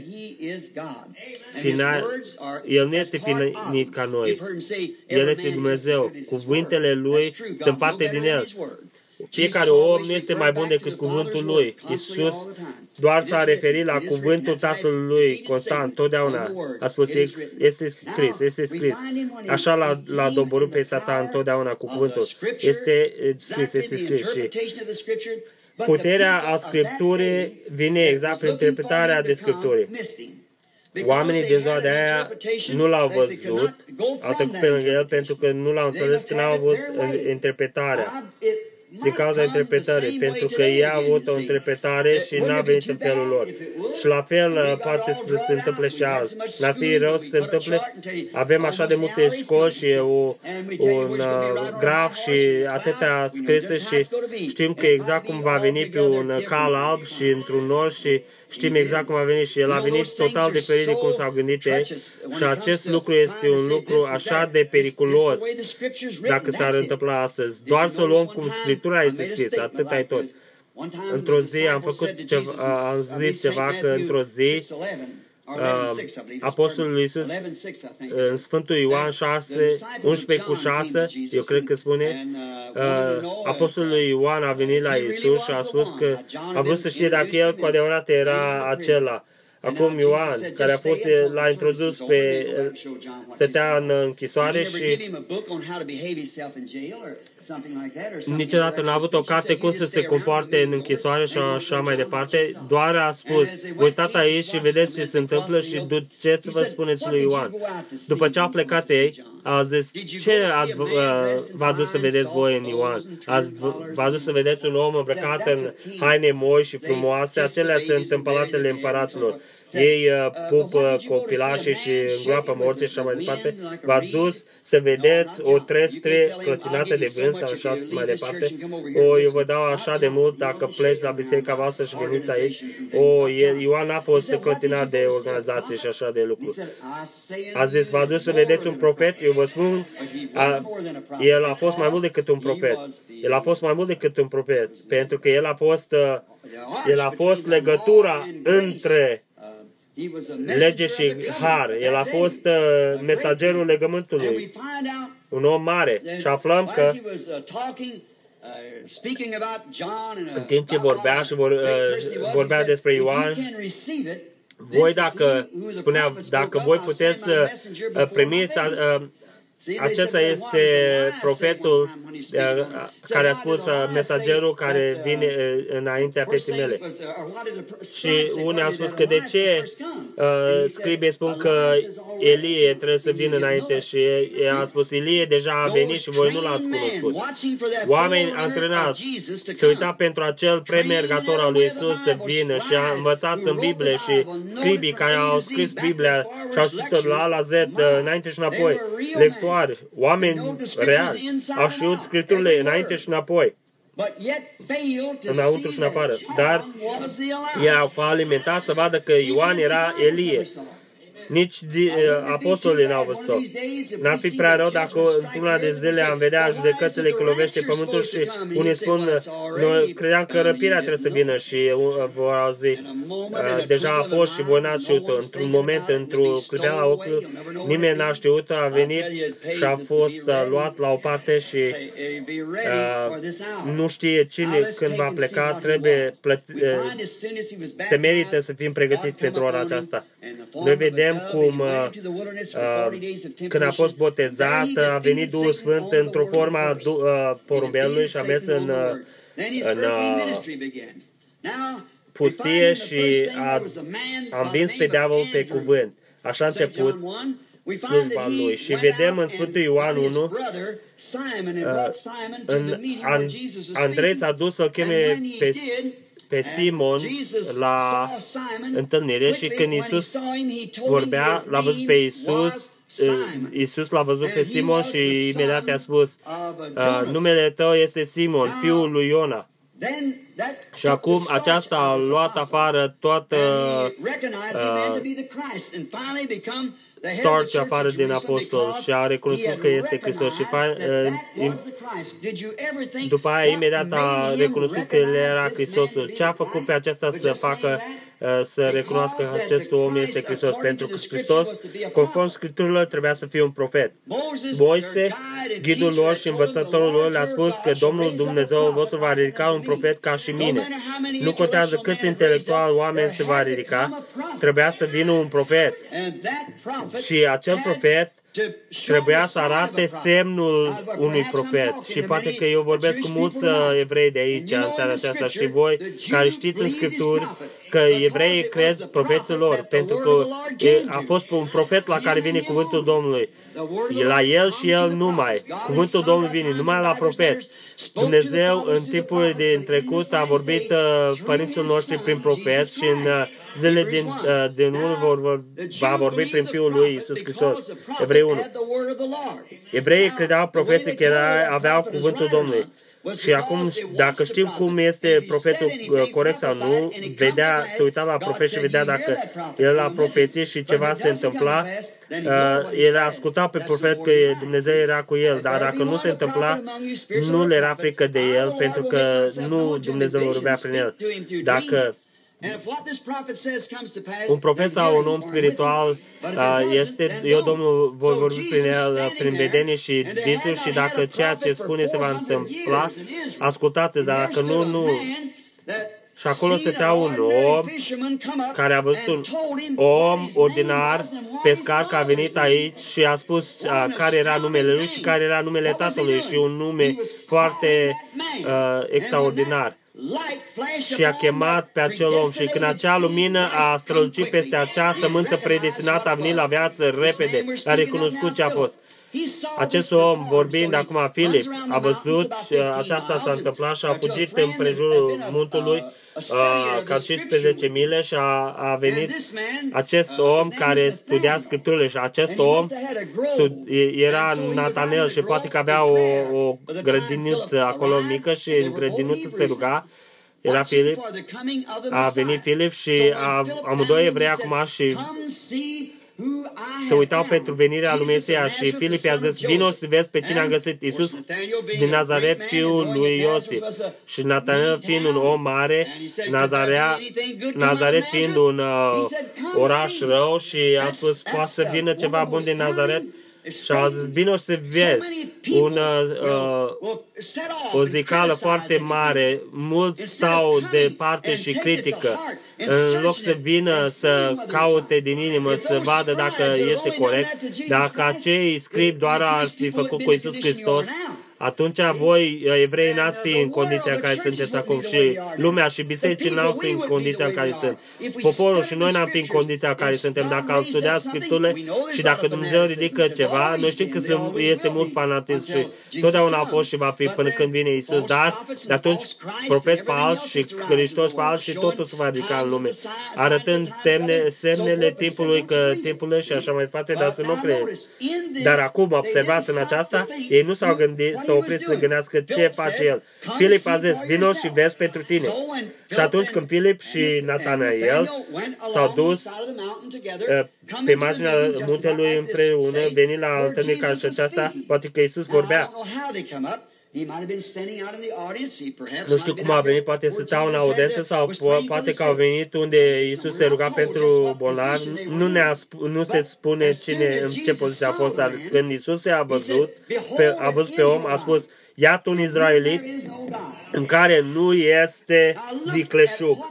S1: final, El nu este finit ca noi. El este Dumnezeu. Cuvintele Lui sunt parte din El. Fiecare om nu este mai bun decât cuvântul lui. Iisus doar s-a referit la cuvântul Tatălui lui constant, totdeauna. A spus, este scris, este scris. Așa l-a, l-a doborât pe Satan totdeauna cu cuvântul. Este scris, este scris. Și puterea a Scripturii vine exact prin interpretarea de Scripturii. Oamenii din ziua de aia nu l-au văzut, au trecut pe lângă el pentru că nu l-au înțeles, că n-au avut interpretarea. Din cauza interpretării, pentru că ei au avut o interpretare și n-a venit în felul lor. Și la fel poate să se întâmple și azi. N-ar fi rău să se întâmple. Avem așa de multe școli și o, un uh, graf și atâtea scrise și știm că exact cum va veni pe un cal alb și într-un nor și știm exact cum a venit și el a venit total diferit de cum s-au gândit ei și acest lucru este un lucru așa de periculos dacă s-ar întâmpla astăzi. Doar să o luăm cum Scriptura este scrisă, atât ai tot. Într-o zi am făcut ceva, am zis ceva că într-o zi Uh, Apostolul Iisus în Sfântul Ioan șase, unsprezece cu șase, eu cred că spune, uh, Apostolul Ioan a venit la Iisus și a spus că a vrut să știe dacă el cu adevărat era acela. Acum Ioan, care a fost, l-a introdus pe, stătea în închisoare și niciodată n-a avut o carte cum să se comporte în închisoare și așa mai departe, doar a spus, voi stați aici și vedeți ce se întâmplă și duceți-vă, spuneți lui Ioan. După ce au plecat ei, a zis, ce ați, uh, v-a dus să vedeți voi în Ioan? Ați, v-a dus să vedeți un om îmbrăcat în haine moi și frumoase, acelea sunt împăratele împăraților. Ei uh, pupă copilașii și îngroapă morți și așa mai departe. V-a dus să vedeți o trestre clătinată de vânt sau așa mai departe. O, eu vă dau așa de mult dacă pleci la biserica voastră și veniți aici. O, Ioan a fost clătinat de organizație și așa de lucruri. A zis, v-a dus să vedeți un profet? Eu vă spun, a, el a fost mai mult decât un profet. El a fost mai mult decât un profet, pentru că el a fost, uh, el a fost legătura între lege și har. El a fost uh, mesagerul legământului, un om mare. Și aflăm că în timp ce vorbea și vor, uh, vorbea despre Ioan, voi dacă, spunea, dacă voi puteți să uh, primiți uh, acesta este profetul care a spus, mesagerul care vine înaintea feței mele. Și unii au spus că de ce uh, scribii spun că Elie trebuie să vină înainte și a spus Elie deja a venit și voi nu l-ați cunoscut. Oameni antrenați se uita pentru acel premergator al lui Iisus să vină și a învățat în Biblie și scribii care au scris Biblia și au scris la A la Z înainte și înapoi. Lectoari, oameni reali, au știut Scripturile înainte și înapoi, înăuntru și în afară. Dar ei au alimentat să vadă că Ioan era Elie. Nici apostolii n-au văzut-o. N-ar fi prea rău dacă într-una de zile am vedea judecățile că lovește pământul și unii spun, noi credeam că răpirea trebuie să vină și vor auzi, deja a fost și voi n-ați știut-o. Într-un moment, într-o clipea la ochiul, nimeni n-a știut, a venit și a fost luat la o parte și uh, nu știe cine când va pleca, trebuie plăti, uh, se merită să fim pregătiți pentru ora aceasta. Noi vedem cum uh, uh, când a fost botezat, a venit Duhul Sfânt într-o formă a uh, porumbelului și a mers în, uh, în uh, pustie și a, a învins pe diavolul pe cuvânt. Așa a început slujba lui. Și vedem în Sfântul Ioan unu, uh, în Andrei s-a dus să-l cheme pe, pe Simon la întâlnire și când Iisus vorbea, l-a văzut pe Iisus, Iisus l-a văzut pe Simon și imediat i-a spus, numele tău este Simon, fiul lui Iona. Și acum aceasta a luat afară toată uh, storci afară din apostol și a recunoscut că este Hristos. Și uh, după aia imediat a recunoscut că el era Hristosul. Ce a făcut pe acesta să facă să recunoască că acest om este Hristos? Pentru că Hristos, conform Scripturilor, trebuia să fie un profet. Moise, ghidul lor și învățătorul lor, le-a spus că Domnul Dumnezeu vostru va ridica un profet ca și mine. Nu contează câți intelectuali oameni se va ridica, trebuia să vină un profet. Și acel profet trebuia să arate semnul unui profet. Și poate că eu vorbesc cu mulți evrei de aici în seara aceasta și voi care știți în Scripturi că evreii cred profeții lor, pentru că a fost un profet la care vine cuvântul Domnului. La el și el numai. Cuvântul Domnului vine numai la profeți. Dumnezeu în timpul din trecut a vorbit uh, părinților noștri prin profeți și în uh, zilele din, uh, din urmă vor, vor, va vorbi prin Fiul lui Iisus Hristos. Evrei unu. Evreii credeau profeții că era, aveau cuvântul Domnului. Și acum, dacă știm cum este profetul corect sau nu, vedea, se uita la profet și vedea dacă el la profeție și ceva se întâmpla, uh, el asculta pe profet că Dumnezeu era cu el, dar dacă nu se întâmpla, nu le era frică de el, pentru că nu Dumnezeu vorbea prin el. Dacă un profet sau un om spiritual este, eu, Domnul, voi vorbi prin el, prin vedenie și visuri și dacă ceea ce spune se va întâmpla, ascultați, dar dacă nu, nu. Și acolo stătea un om care a văzut un om ordinar, pescar, care a venit aici și a spus uh, care era numele lui și care era numele tatălui și un nume foarte uh, extraordinar. Și a chemat pe acel om și când acea lumină a strălucit peste acea sămânță predestinată a venit la viață repede, a recunoscut ce a fost. Acest om, vorbind acum Filip, a văzut și aceasta s-a întâmplat și a fugit în prejurul muntului uh, ca cincisprezece mile și a, a venit acest om care studia Scripturile și acest om era Natanel și poate că avea o, o grădiniță acolo mică și în grădiniță se ruga. Era Filip, a venit Filip și a, amândoi evrei acum și se uitau pentru venirea lui Mesia și Filip i-a zis, vino să vezi pe cine am găsit, Iisus din Nazaret, fiul lui Iosif. Și Natanel fiind un om mare, Nazarea, Nazaret fiind un uh, oraș rău și a spus, poate să vină ceva bun din Nazaret? Și a zis, vino să vezi un, uh, o zicală foarte mare, mulți stau departe și critică, în loc să vină să caute din inimă, să vadă dacă este corect, dacă acei scribi doar ar fi făcut cu Iisus Hristos, atunci voi, evrei, n-ați fi în condiția în care sunteți acum și lumea și bisericii n-au fi în condiția în care sunt. Poporul și noi n-am fi în condiția în care suntem. Dacă am studiat Scripturile și dacă Dumnezeu ridică ceva, noi știm că este mult fanatism și totdeauna a fost și va fi până când vine Iisus, dar de atunci profeți falși și Hristos falși și totul se va ridica în lume, arătând temne, semnele timpului, că timpul și așa mai departe, dar să nu credeți. Dar acum, observați în aceasta, ei nu s-au gândit, s-au oprit să gândească ce face el. Filip a zis, vino și vezi pentru tine. Și atunci când Filip și Natanael s-au dus pe marginea muntelui împreună, veni la întâlnire ca și aceasta, poate că Iisus vorbea. Nu știu cum a venit, poate să stau în audență sau po- poate că au venit unde Iisus se ruga pentru bolnavi. Nu, ne-a, nu se spune cine, în ce poziție a fost, dar când Iisus a văzut pe, a văzut pe om, a spus, iată un izraelit în care nu este vicleșug.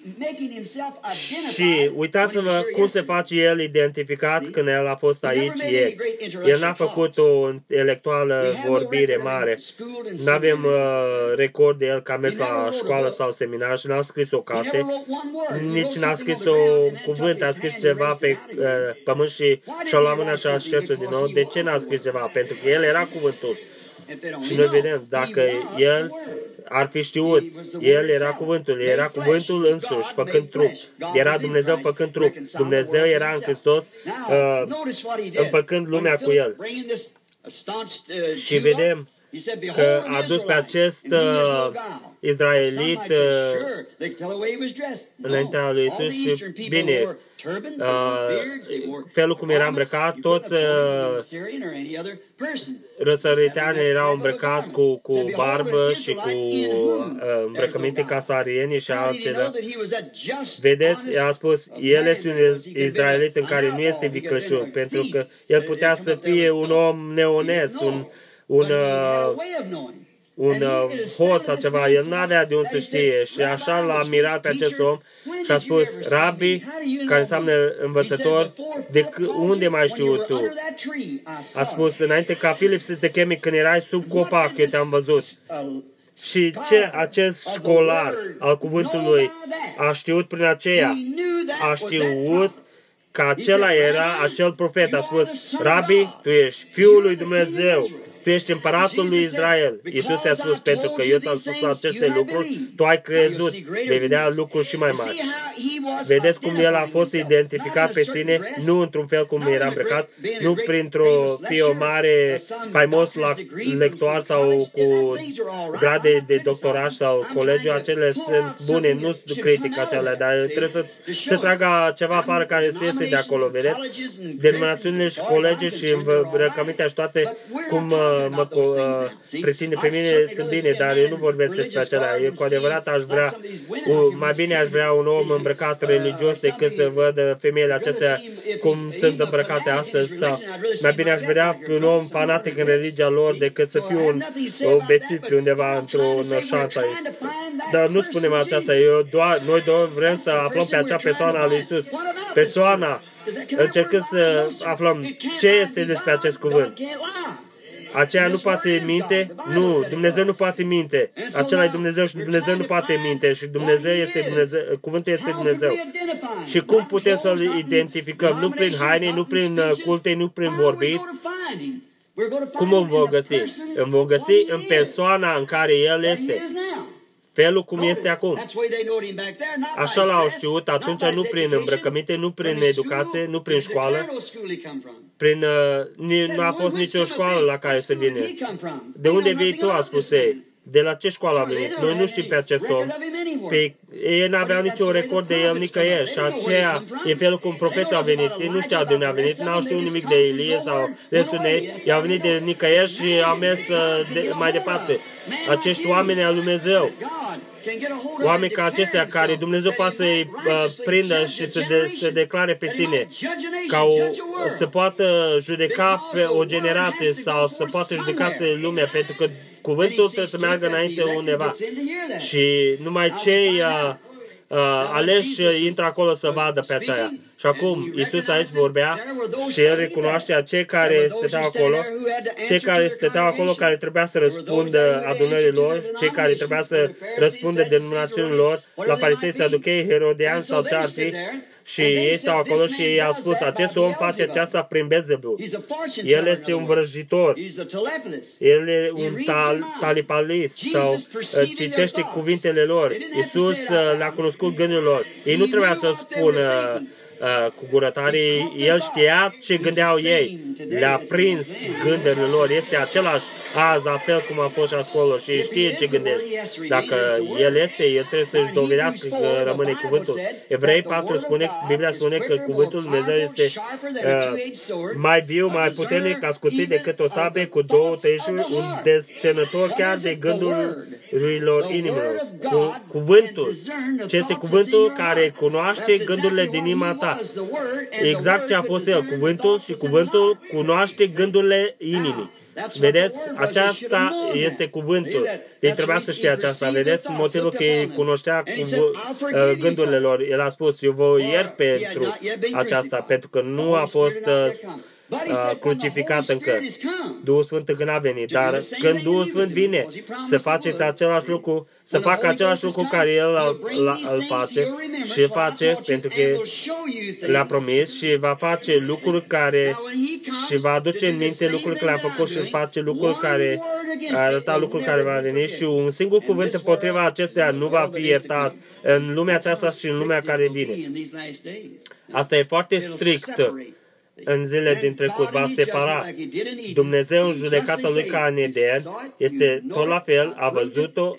S1: Și uitați-vă cum se face el identificat când el a fost aici ieri. El n-a făcut o intelectuală vorbire mare. Nu avem uh, record de el că a mers la școală sau seminar și n-a scris o carte. Nici n-a scris o cuvânt, a scris ceva pe uh, pământ și și-a luat mâna și a șterge din nou. De ce n-a scris ceva? Pentru că el era cuvântul. Și noi vedem, dacă el ar fi știut, el era cuvântul, era cuvântul însuși, făcând trup. Era Dumnezeu făcând trup. Dumnezeu era în Hristos, uh, împăcând lumea cu el. Și vedem că a dus pe acest uh, izraelit uh, înaintea lui Iisus și bine, uh, felul cum era îmbrăcat, toți uh, răsăriteanii erau îmbrăcați cu, cu barbă și cu uh, îmbrăcăminte ca sarieni și altele. Vedeți, a spus, el este un izraelit în care nu este vicleșug, pentru că el putea să fie un om neonest, un un, uh, un uh, host sau ceva, el n-avea de unde să știe și așa l-a mirat pe acest om și a spus, Rabbi, care înseamnă învățător, de unde mai știu tu? A spus, înainte ca Filip să te cheme când erai sub copac, eu te-am văzut. Și ce acest școlar al cuvântului a știut prin aceea? A știut că acela era acel profet. A spus, Rabbi, tu ești Fiul lui Dumnezeu, tu ești împăratul lui Israel. Iisus i-a spus, pentru că eu ți-am spus aceste lucruri, tu ai crezut, vei vedea lucruri și mai mari. Vedeți cum el a fost identificat pe sine, nu într-un fel cum era îmbrăcat, nu printr-o fie o mare, faimos la lector sau cu grade de doctorat sau colegiu, acele sunt bune, nu critic acelea, dar trebuie să se tragă ceva afară care să iese de acolo, vedeți? Denominațiunile și colegii și îmbrăcămintea și toate cum mă uh, pretinde pe mine sunt bine, dar eu nu vorbesc despre acelea. Eu cu adevărat aș vrea, uh, mai bine aș vrea un om îmbrăcat religios decât să văd femeile acestea cum sunt îmbrăcate astăzi. Sau mai bine aș vrea un om fanatic în religia lor decât să fiu un obețit pe undeva într-un șanț aici. Dar nu spunem aceasta. Eu doar, noi doar vrem să aflăm pe acea persoană a lui Iisus. Persoana, încercând să aflăm ce este despre acest cuvânt. Aceea nu poate minte? Nu, Dumnezeu nu poate minte. Acela e Dumnezeu și Dumnezeu nu poate minte și Dumnezeu este Dumnezeu, cuvântul este Dumnezeu. Și cum putem să-L identificăm? Nu prin haine, nu prin culte, nu prin vorbit. Cum îl vom găsi? Îl vom găsi în persoana în care El este. Felul cum este acum. Așa l-au știut atunci, nu prin îmbrăcăminte, nu prin educație, nu prin școală. Prin, uh, nu a fost nicio școală la care să vină. De unde vii tu, a spus ei? De la ce școală a venit? Noi nu știm pe acest om. Pe, ei n-aveau niciun record de el nicăieri și aceea e felul cum profeții au venit. Ei nu știau de unde a venit, n-au știut nimic de Ilie sau de Sunei. Ei au venit de nicăieri și au mers uh, de, mai departe. Acești oameni al lui Dumnezeu. Oameni ca acestea care Dumnezeu poate să-i uh, prindă și să, de, să declare pe sine, ca o, să poată judeca pe o generație sau să poată judeca lumea, pentru că cuvântul trebuie să meargă înainte undeva. Și numai cei uh, uh, aleși intră acolo să vadă pe aceea. Și acum Iisus aici vorbea și El recunoaștea cei care stăteau acolo, cei care stăteau acolo care trebuia să răspundă adunărilor, cei care trebuia să răspundă denominațiunilor, la farisei, saduchei, herodiani sau ce ar fi, și ei stau acolo și ei au spus, acest om face aceasta prin Beelzebul. El este un vrăjitor. El e un tal, talipalist sau uh, citește cuvintele lor. Iisus uh, le-a cunoscut gândurile lor. Ei nu trebuia să spună uh, cu gură tare, el știa ce gândeau ei, le-a prins gândurile lor, este același azi, la fel cum a fost și acolo și știe ce gândește. Dacă el este, el trebuie să-și dovedească că rămâne cuvântul. Evrei patru spune, Biblia spune că cuvântul Lui Dumnezeu este uh, mai viu, mai puternic, ascuțit decât o sabie cu două tăișuri, un descenător chiar de gândurilor inimilor. Cu, cuvântul. Ce este cuvântul care cunoaște gândurile din inima ta? Exact ce a fost el, cuvântul, și cuvântul cunoaște gândurile inimii. Vedeți? Aceasta este cuvântul. Ei trebuia să știe aceasta. Vedeți? Motivul că ei cunoștea gândurile lor. El a spus, eu vă iert pentru aceasta, pentru că nu a fost Uh, crucificat încă. Duhul Sfânt încă n-a venit, dar când Duhul Sfânt vine, să faceți același lucru, să facă același lucru care El îl face și îl face pentru că le-a promis și va face lucruri care și va aduce în minte lucruri care le-a făcut și face lucruri care a arătat lucruri care va veni și un singur cuvânt împotriva acestea nu va fi iertat în lumea aceasta și în lumea care vine. Asta e foarte strict. În zile din trecut va separa. Dumnezeu în judecata lui ca în Eden este tot la fel, a văzut-o,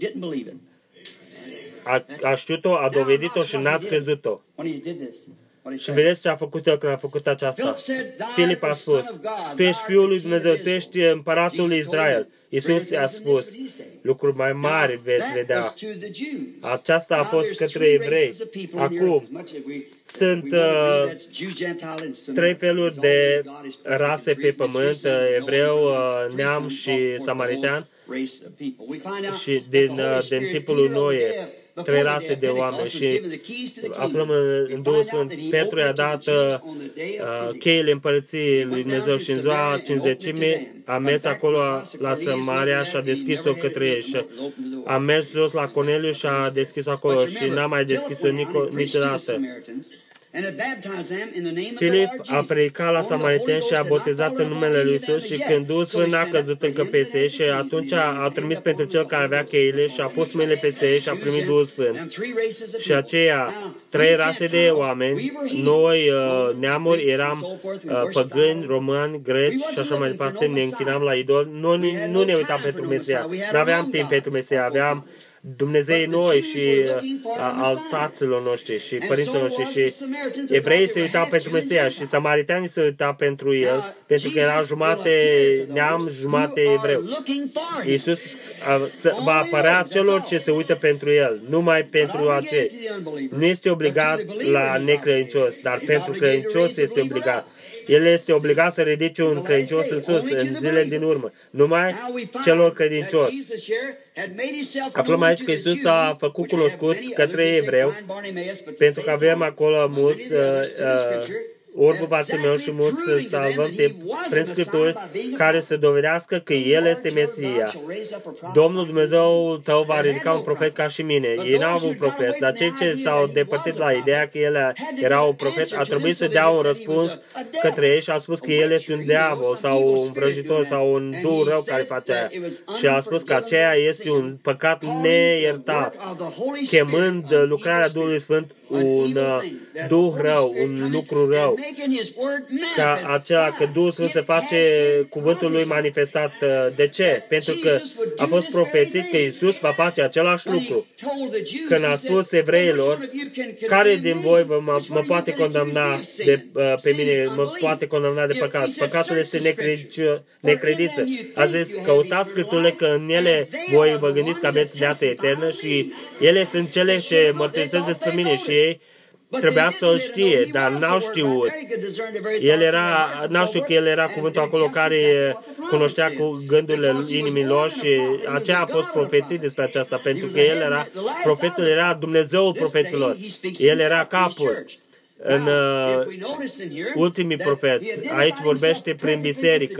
S1: a, a știut-o, a dovedit-o și n-ați crezut-o. Și vedeți ce a făcut el când a făcut aceasta. Filip a spus, tu ești Fiul lui Dumnezeu, tu ești împăratul lui Israel. Iisus a spus, lucruri mai mari veți vedea. Aceasta a fost către evrei. Acum, sunt uh, trei feluri de rase pe pământ, evreu, uh, neam și samaritean, și din, uh, din tipul lui Noe. Trei rase de oameni și aflăm în Duhul Sfânt. Petru i-a dat uh, cheile împărăției lui Dumnezeu și în ziua cincizecimii a mers acolo la Samaria și a deschis-o către ei și a mers jos la Corneliu și a deschis-o acolo și n-a mai deschis-o niciodată. Filip a predicat la samariteni și a botezat în numele lui Iisus și când Duhul Sfânt n-a căzut încă peste ei și atunci a trimis pentru cel care avea cheile și a pus mâinile peste ei și a primit Duhul Sfânt. Și aceea, trei rase de oameni, noi neamuri eram păgâni, romani, greci și așa mai departe, ne închinam la idol, noi nu ne uitam pentru Mesia, nu aveam timp pentru Mesia, aveam Dumnezeii noi și al taților noștri și părinților noștri și evreii se uitau pentru Mesia și samaritanii se uitau pentru el, pentru că era jumate neam, jumate evreu. Iisus va apărea celor ce se uită pentru el, numai pentru acei. Nu este obligat la necredincios, dar pentru credincios este obligat. El este obligat să ridice un credincios în sus, în zile din urmă, numai celor credincioși. Aflăm aici că Iisus a făcut cunoscut către evreu, pentru că avem acolo mulți uh, uh, orbul Bartimeu și mulți să salvăm timp prin Scripturi care să dovedească că El este Mesia. Domnul Dumnezeu tău va ridica un profet ca și mine. Ei n-au avut profet, dar cei ce s-au depărtit la ideea că El era un profet, a trebuit să dea un răspuns către ei și a spus că El este un diavol sau un vrăjitor sau un duh rău care face aia. Și a spus că aceea este un păcat neiertat, chemând lucrarea Duhului Sfânt un uh, duh rău, un lucru rău, ca acela că Duhul Sfânt se face cuvântul lui manifestat. De ce? Pentru că a fost profețit că Iisus va face același lucru. Când a spus evreilor, care din voi vă, mă, mă poate condamna de, uh, pe mine, mă poate condamna de păcat? Păcatul este necredință. A zis, căutați Scripturile că în ele voi vă gândiți că aveți viață eternă și ele sunt cele ce mărturisesc despre mine și ei trebuia să o știe, dar n-au știut. El era, n-au știut că El era cuvântul acolo care cunoștea cu gândurile inimilor și aceea a fost profețit despre aceasta, pentru că El era, profetul era Dumnezeul profeților. El era capul. În uh, ultimii profeți, aici vorbește prin biserică.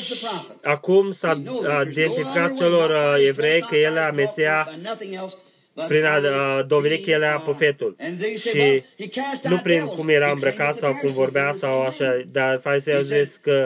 S1: Acum s-a identificat celor uh, evrei că El era Mesia prin a dovedi că el era profetul. Și nu prin cum era îmbrăcat sau cum vorbea sau așa, dar farisei au zis că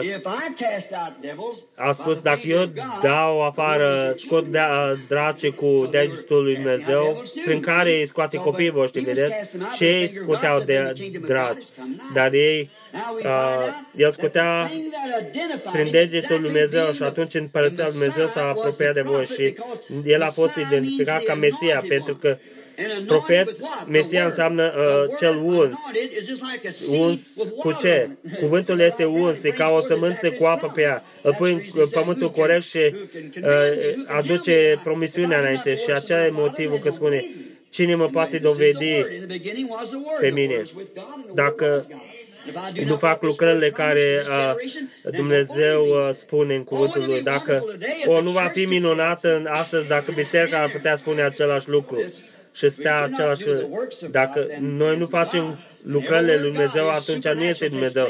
S1: a spus, dacă eu dau afară, scot draci cu degetul lui Dumnezeu, prin care îi scoate copiii voștri, vedeți? Și ei scoteau de draci. Dar ei, uh, el scotea prin degetul lui Dumnezeu și atunci împărăția lui Dumnezeu s-a apropiat de voi și el a fost identificat ca Mesia, pentru că profet, Mesia înseamnă uh, cel uns. Uns cu ce? Cuvântul este uns, e ca o sămânță cu apă pe ea. Îl pui în pământul corect și uh, aduce promisiunea înainte și acela e motivul că spune, cine mă poate dovedi pe mine? Dacă nu fac lucrările care uh, Dumnezeu uh, spune în cuvântul Lui. Dacă o nu va fi minunată în astăzi dacă biserica ar putea spune același lucru și stea același. Dacă noi nu facem lucrările lui Dumnezeu, atunci nu este Dumnezeu.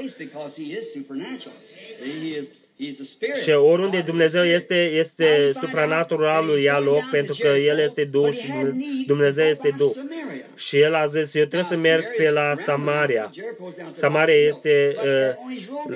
S1: Și oriunde Dumnezeu este, este supranaturalul ia loc, pentru că El este Duh și Dumnezeu este Duh. Și El a zis, eu trebuie să merg pe la Samaria. Samaria este uh,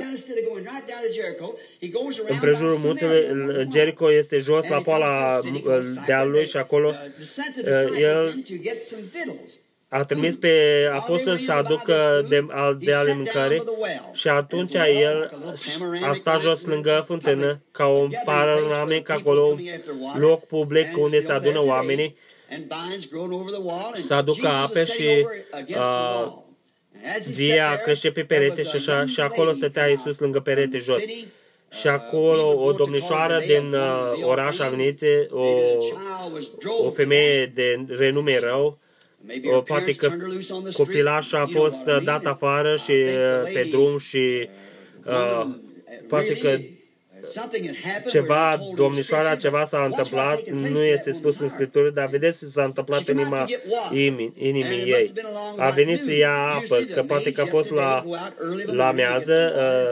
S1: împrejurul muntelui, Jericho este jos la poala dealului și acolo uh, El a trimis pe apostol să aducă de, de ale mâncare și atunci el a stat jos lângă fântână ca un panoramic acolo, un loc public unde se adună oamenii, să aducă ape și uh, via crește pe perete și, așa, și acolo stătea Iisus lângă perete jos. Și acolo o domnișoară din uh, oraș a venit, o, o femeie de renume rău. O, poate că copilașa a fost dat afară și pe drum și uh, poate că ceva, domnișoara, ceva s-a întâmplat, nu este spus în Scriptură, dar vedeți ce s-a întâmplat în inima inimii ei. A venit să ia apă, că poate că a fost la, la amiază,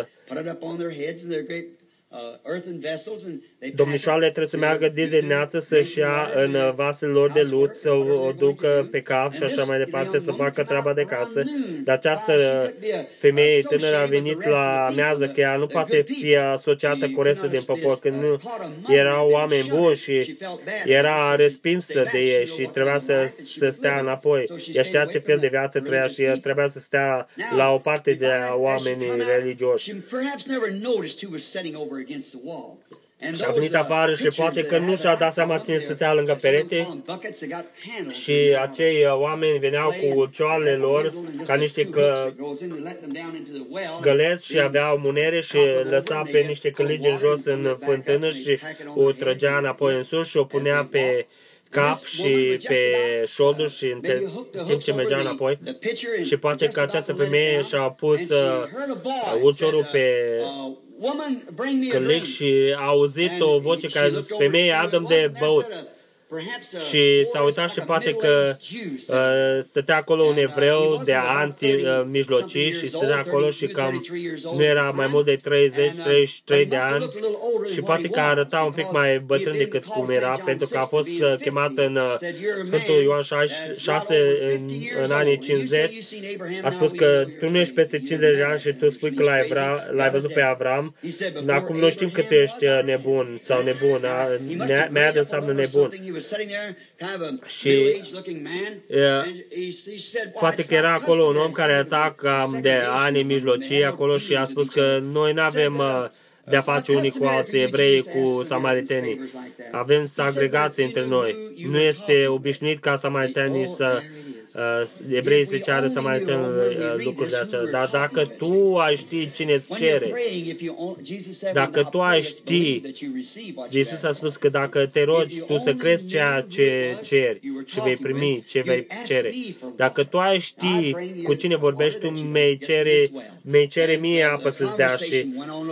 S1: uh, domnișoarele trebuie să meargă de dimineață să-și ia în vasele lor de lut, să o ducă pe cap și așa mai departe, să facă treaba de casă. Dar această femeie tânără a venit la amiază că ea nu poate fi asociată cu restul din popor, că nu erau oameni buni și era respinsă de ei și trebuia să, să stea înapoi. Ea știa ce fel de viață trăia și ea trebuia să stea la o parte de oamenii religioși. Și a venit afară și poate că nu și-a dat seama cine stătea lângă perete și acei oameni veneau cu ulcioarele lor ca niște că, găleți și aveau munere și lăsa pe niște căligi în jos în fântână și o trăgea înapoi în sus și o punea pe cap și pe șolduri și în timp ce mergea înapoi. Și poate că această femeie și-a pus uh, ulciorul pe călic și a auzit o voce care a zis, femeie, adă-mi de băut. Și s-a uitat și poate că uh, stătea acolo un evreu de anti-mijlocii și stătea acolo și cam nu era mai mult de treizeci treizeci și trei de ani și poate că arăta un pic mai bătrân decât cum era, pentru că a fost uh, chemat în uh, Sfântul Ioan șase în, în anii cincizeci. A spus că tu nu ești peste cincizeci de ani și tu spui că l-ai, l-ai văzut pe Avram. Acum noi știm că tu ești nebun sau nebun. Mead înseamnă nebun. Și uh, poate că era acolo un om care arăta cam de ani mijlocii acolo și a spus că noi nu avem uh, de a face unii cu alții, evrei cu samaritenii. Avem agregații între noi. Nu este obișnuit ca samaritenii să Uh, evreii se ceară samaritenului uh, lucruri de acelea. Dar dacă tu ai ști cine îți cere, dacă tu ai ști, Iisus a spus că dacă te rogi, tu să crezi ceea ce ceri și vei primi ce vei cere. Dacă tu ai ști cu cine vorbești, tu mi-ai cere, mi-ai cere mie apă să-ți dea. Și,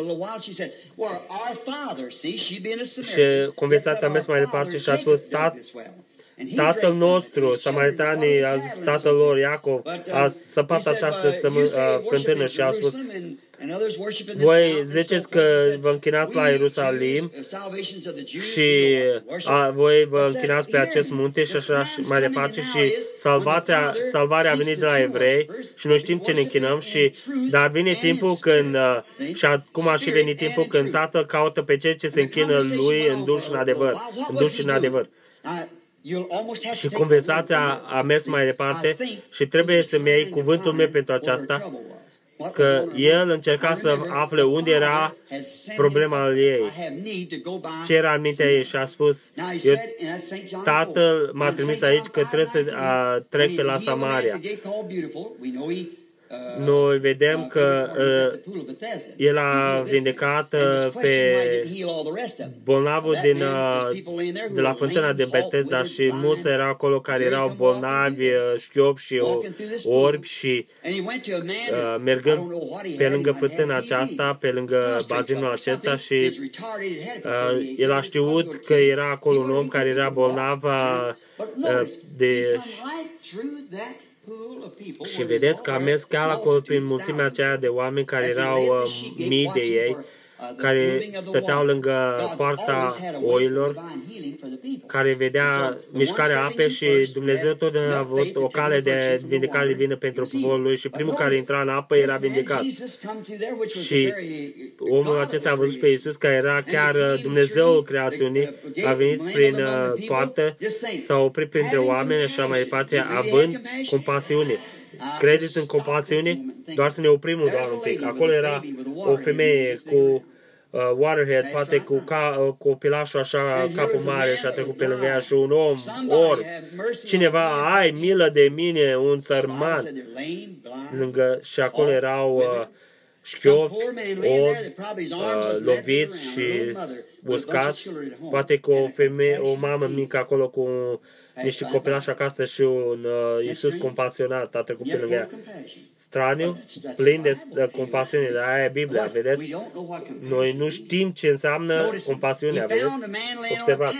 S1: și conversația a mers mai departe și a spus, Tatăl nostru, samaritanii, a zis tatăl lor, Iacov, a săpat această fântână și a spus, voi ziceți că vă închinați la Ierusalim și a, voi vă închinați pe acest munte și așa și mai departe și salvația, salvarea a venit de la evrei și noi știm ce ne închinăm și dar vine timpul când și acum a și venit timpul când Tatăl caută pe cei ce se închină lui în duș și în adevăr, în duș și în adevăr. Și conversația a mers mai departe și trebuie să-mi iei cuvântul meu pentru aceasta, că el încerca să afle unde era problema ei, ce era în mintea ei și a spus, eu, Tatăl m-a trimis aici că trebuie să a, trec pe la Samaria. Noi vedem că uh, el a vindecat uh, pe bolnavul din, uh, de la fântâna de Betesda și mulți erau acolo care erau bolnavi, șchiopi și orbi și uh, mergând pe lângă fântâna aceasta, pe lângă bazinul acesta și uh, el a știut că era acolo un om care era bolnav uh, de... Și vedeți că a mers chiar acolo prin mulțimea aceea de oameni care erau uh, mii de ei, care stăteau lângă poarta oilor, care vedea mișcarea apei și Dumnezeu totdeauna a avut o cale de vindecare divină pentru poporul lui și primul care intra în apă era vindecat. Și omul acesta a văzut pe Iisus, care era chiar Dumnezeul creațiunii, a venit prin uh, poartă, s-a oprit printre oameni și așa mai departe, având compasiune. Credeți în compasiune? Doar să ne oprim doar un pic. Acolo era o femeie cu uh, waterhead, poate cu, ca, uh, cu pilașul așa, capul mare și a trecut pe lângă ea și un om, orb. Cineva, ai milă de mine, un sărman. Lângă, și acolo erau uh, șchiopi, orbi, uh, loviți și uscați. Poate cu o femeie, o mamă mică acolo cu niște copilași acasă și un uh, Iisus compasionat a trecut pe lângă ea. Straniu, plin de uh, compasiune, dar aia e Biblia, vedeți? Noi nu știm ce înseamnă compasiunea, vedeți? Observați.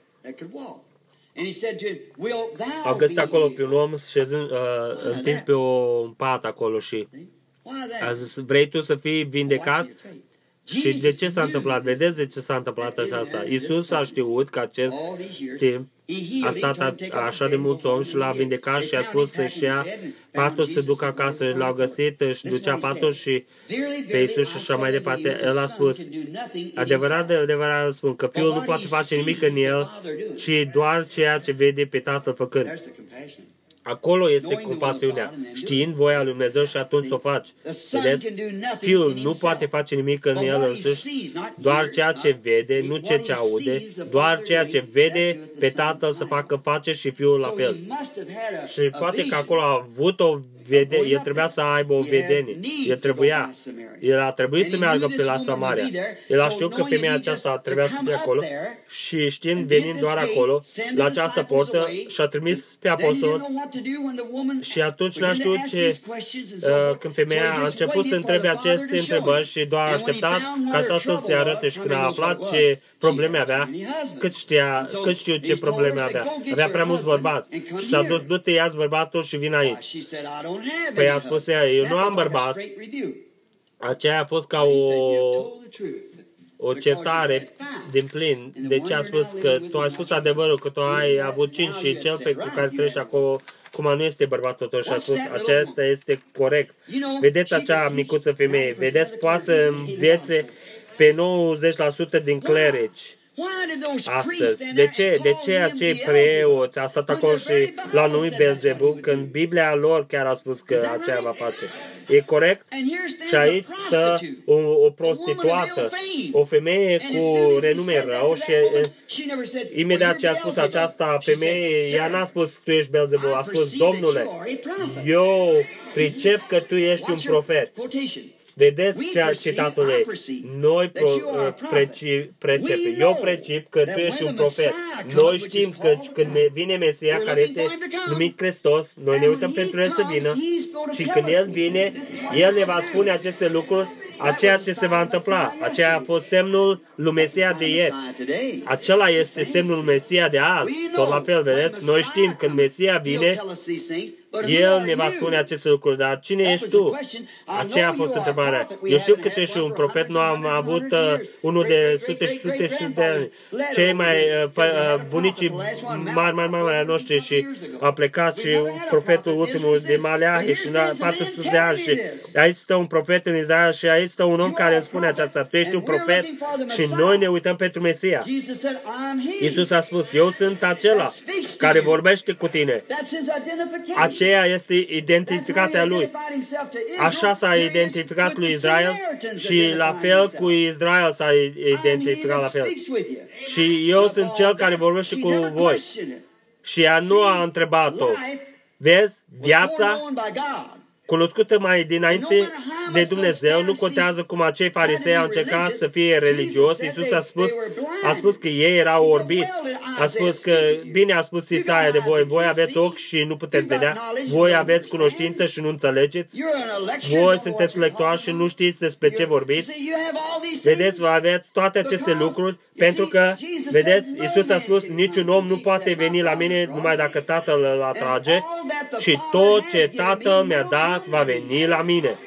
S1: Au găsit acolo pe un om șezând, uh, întins pe o, un pat acolo și a zis, vrei tu să fii vindecat? Și de ce s-a întâmplat? Vedeți de ce s-a întâmplat așa? Iisus a știut că acest timp a stat așa de mulți om și l-a vindecat și a spus să-și ia patul să ducă acasă. L-au găsit, își ducea patul și pe Iisus și așa mai departe. El a spus, adevărat de adevărat spun că Fiul nu poate face nimic în el, ci doar ceea ce vede pe Tatăl făcând. Acolo este compasiunea, știind voia lui Dumnezeu și atunci o faci. Vedeți? Fiul nu poate face nimic în el însuși, doar ceea ce vede, nu ceea ce aude, doar ceea ce vede pe Tatăl să facă face și Fiul la fel. Și poate că acolo a avut o vedere, el trebuia să aibă o vedenie. El trebuia, el a trebuit să meargă pe la Samaria. El a știut că femeia aceasta trebuia să fie acolo și știind, venind doar acolo, la această portă, și-a trimis pe apostol. Și atunci n-a știut ce, uh, când femeia a început să întrebe aceste întrebări și doar a așteptat ca Tatăl să-i arate și când a aflat ce probleme avea, cât, știa, cât știu ce probleme avea. Avea prea mulți bărbați. Și s-a dus, du-te, ia-ți bărbatul și vin aici. Păi a spus ea, eu nu am bărbat. Aceea a fost ca o, o certare din plin. De ce a spus că tu ai spus adevărul, că tu ai avut cinci și cel pe cu care trăiești acolo, cum nu este bărbatul tău, și a spus, acesta este corect. Vedeți acea micuță femeie, vedeți, poate să învețe pe nouăzeci la sută din clerici astăzi. De ce, de ce acei preoți a stat acolo și l-au numit Beelzebub, când Biblia lor chiar a spus că aceea va face? E corect? Și aici stă o, o prostituată, o femeie cu renume rău și imediat ce a spus aceasta femeie, ea n-a spus tu ești Beelzebub, a spus Domnule, eu pricep că tu ești un profet. Vedeți ce citatul ei. Noi pro, preci, precepem. Eu precip că tu ești un profet. Noi știm că când vine Mesia, care este numit Hristos, noi ne uităm pentru El să vină și când El vine, El ne va spune aceste lucruri, aceea ce se va întâmpla. Aceea a fost semnul lui Mesia de ieri. Acela este semnul lui Mesia de azi. Tot la fel, vedeți? Noi știm când Mesia vine, El ne va spune aceste lucruri, dar cine ești tu? Aceea a fost întrebarea. Eu știu că tu ești un profet, nu am avut uh, unul de sute și sute și de ani. Cei mai uh, uh, bunicii mari, mari, mari, mari noștri și a plecat și profetul ultimul de Maleahi și patru sute de ani și aici stă un profet în Israel și aici stă un om care îmi spune aceasta. Tu ești un profet și noi ne uităm pentru Mesia. Iisus a spus, eu sunt acela care vorbește cu tine. Aceea este identificarea lui. Așa s-a identificat lui Israel și la fel cu Israel s-a identificat la fel. Și eu sunt cel care vorbește cu voi. Și ea nu a întrebat-o. Vezi, viața cunoscută mai dinainte de Dumnezeu, nu contează cum acei farisei au încercat să fie religios. Iisus a spus, a spus că ei erau orbiți. A spus că, bine a spus Isaia de voi, voi aveți ochi și nu puteți vedea, voi aveți cunoștință și nu înțelegeți, voi sunteți lectori și nu știți despre ce vorbiți. Vedeți, vă aveți toate aceste lucruri, pentru că, vedeți, Iisus a spus, niciun om nu poate veni la mine numai dacă Tatăl îl atrage și tot ce Tatăl mi-a dat va veni la mine.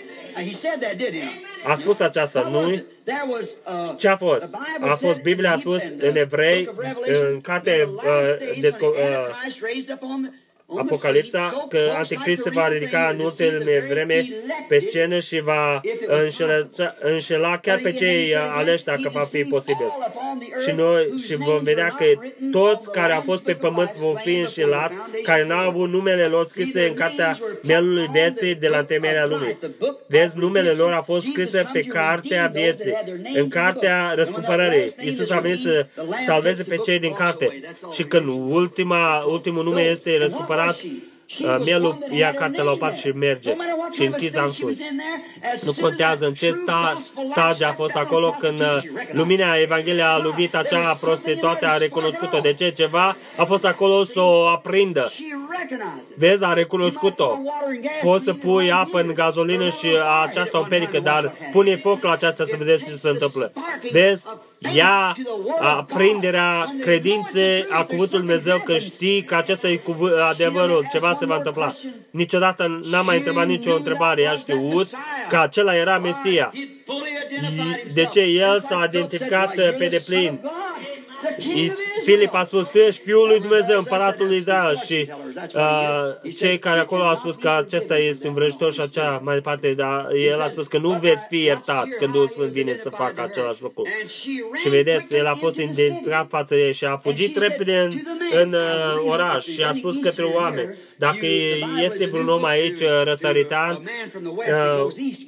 S1: A spus aceasta, nu? Ce a fost? A fost, Biblia a spus în Evrei, în cartea uh, uh, Apocalipsa, că Anticrist se va ridica în ultimele vreme pe scenă și va înșela, înșela chiar pe cei aleși, dacă va fi posibil. Și noi și vom vedea că toți care au fost pe pământ vor fi înșelați, care n-au avut numele lor scrise în cartea mielului vieții de la întemeierea lumii. Vezi, numele lor a fost scrise pe cartea vieții, în cartea răscumpărării. Iisus a venit să salveze pe cei din carte. Și când ultima, ultimul nume este răscumpărat, Uh, mielul ia cartea la o parte și merge și închizi ancuși. Nu contează în ce sta, stadiu a fost acolo când uh, lumina Evangheliei a lovit acea prostituată, a recunoscut-o. De ce? Ceva a fost acolo să o aprindă. Vezi, a recunoscut-o. Poți să pui apă în gazolină și aceasta o împiedică, dar pune foc la aceasta să vedeți ce se întâmplă. Vezi? Ea aprinderea credinței a cuvântului Dumnezeu, că știi că acesta e adevărul, ceva se va întâmpla. Niciodată n-am mai întrebat nicio întrebare, ea a știut că acela era Mesia. De ce? El s-a identificat pe deplin. Filip a spus, tu ești Fiul lui Dumnezeu, Împăratul lui Israel, și uh, cei care acolo au spus că acesta este un vrăjitor și acea mai departe, dar el a spus că nu veți fi iertat când Duhul Sfânt vine să facă același lucru. Și vedeți, el a fost identificat față de ei și a fugit repede în, în uh, oraș și a spus către oameni, dacă este vreun om aici răsăritan, uh,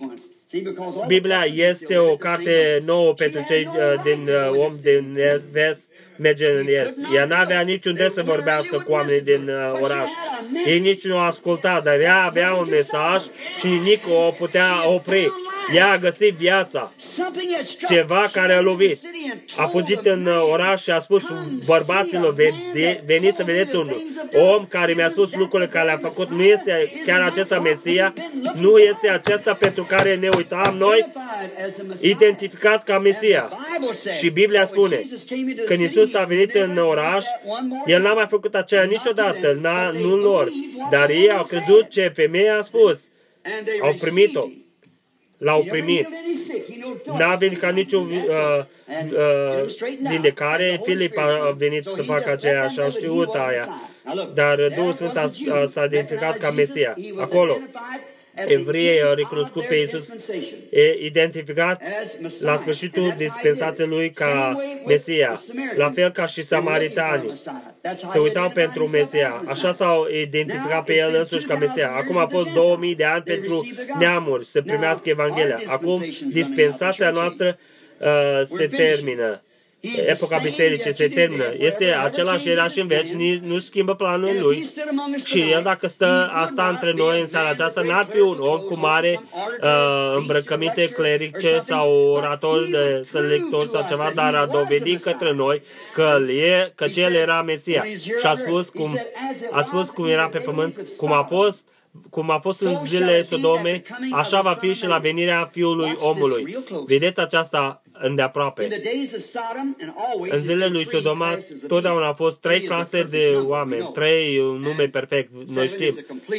S1: Biblia este o carte nouă pentru cei uh, din uh, om din vest, merge în est. Ea n-avea niciunde să vorbească cu oamenii din uh, oraș. Ei nici nu asculta, dar ea avea un mesaj și nimic o putea opri. Ea a găsit viața, ceva care a lovit. A fugit în oraș și a spus bărbaților, veniți să vedeți un om care mi-a spus lucrurile care le-a făcut. Nu este chiar acesta Mesia? Nu este acesta pentru care ne uitam noi? Identificat ca Mesia. Și Biblia spune, când Iisus a venit în oraș, El n-a mai făcut aceea niciodată, nu lor. Dar ei au crezut ce femeia a spus. Au primit-o. L-au primit. N-a venit ca nicio uh, uh, vindecare. Filip a venit să facă aceea și a știut aia. Dar Duhul Sfânt a, a, s-a identificat ca Mesia. Acolo. Evreii au recunoscut pe Iisus identificat la sfârșitul dispensației lui ca Mesia, la fel ca și samaritanii. Se uitau pentru Mesia. Așa s-au identificat pe El însuși ca Mesia. Acum a fost două mii de ani pentru neamuri să primească Evanghelia. Acum dispensația noastră uh, se termină. Epoca bisericii se termină. Este același, era și în veci, nu schimbă planul lui. Și el, dacă stă asta între noi în seara aceasta, n-ar fi un om cu mare uh, îmbrăcăminte clerice sau orator de selector sau ceva, dar a dovedit către noi că, e, că el era Mesia. Și a spus cum, a spus cum era pe pământ, cum a fost cum a fost în zilele Sodomei, așa va fi și la venirea Fiului Omului. Vedeți aceasta îndeaproape. În zilele lui Sodoma, totdeauna au fost trei clase de oameni, trei nume perfect, noi știm.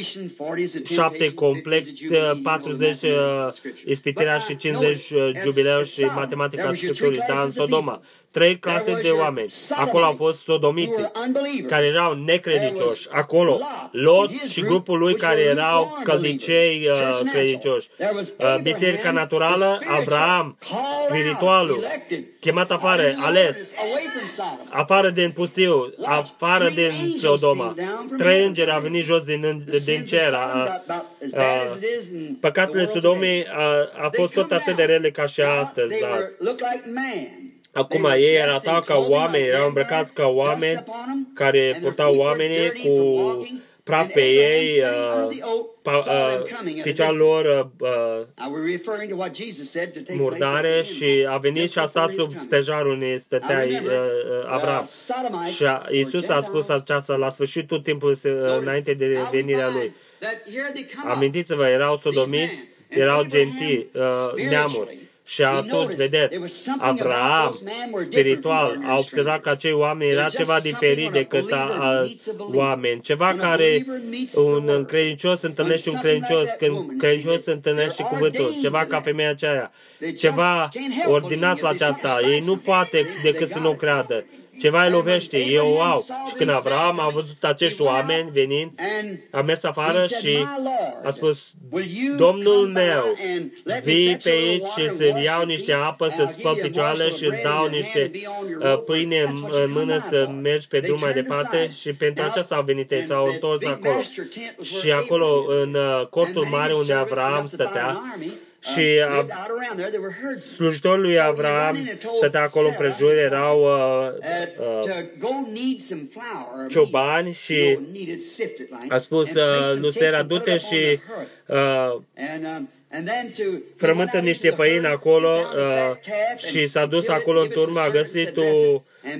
S1: Șapte complex, patruzeci ispitirea și cincizeci jubileu și matematica Scripturii, dar în Sodoma, trei clase de oameni. Acolo au fost sodomiții, care erau necredincioși. Acolo, Lot și grupul lui care erau căldicei uh, credincioși. Uh, biserica naturală, Avraam, spiritualul, chemat afară, ales, afară din pustiu, afară din Sodoma. Trei îngeri au venit jos din, din cer. Uh, uh, păcatele Sodomei uh, a fost tot atât de rele ca și astăzi. Azi. Acum ei arătau ca oameni, erau îmbrăcați ca oameni care purtau oamenii cu praf pe ei, uh, uh, picioarele lor uh, murdare și a venit și a stat sub stejarul unde stătea uh, Avram. Și Iisus a spus aceasta la sfârșitul timpului înainte de venirea Lui. Amintiți-vă, erau sodomiți, erau gentii, uh, neamuri. Și atunci, vedeți, Avraam, spiritual, a observat că acei oameni era ceva diferit decât alți oameni. Ceva care un credincios întâlnește un credincios, când credincios întâlnește cuvântul. Ceva ca femeia aceea. Ceva ordinat la aceasta. Ei nu poate decât să nu creadă. Ceva îi lovește, ei o au. Și când Avram a văzut acești oameni venind, a mers afară și a spus, Domnul meu, vii pe aici și să-mi iau niște apă, să-ți spăl picioarele și îți dau niște uh, pâine în mână să mergi pe drum mai departe. Și pentru aceasta au venit ei, s-au întors acolo. Și acolo, în uh, cortul mare unde Avram stătea, și a, slujitorul lui Avram stătea acolo împrejur, erau uh, uh, ciobani și a spus uh, lui Sera, du-te și uh, frământă niște făini acolo uh, și s-a dus acolo în turmă, a găsit o,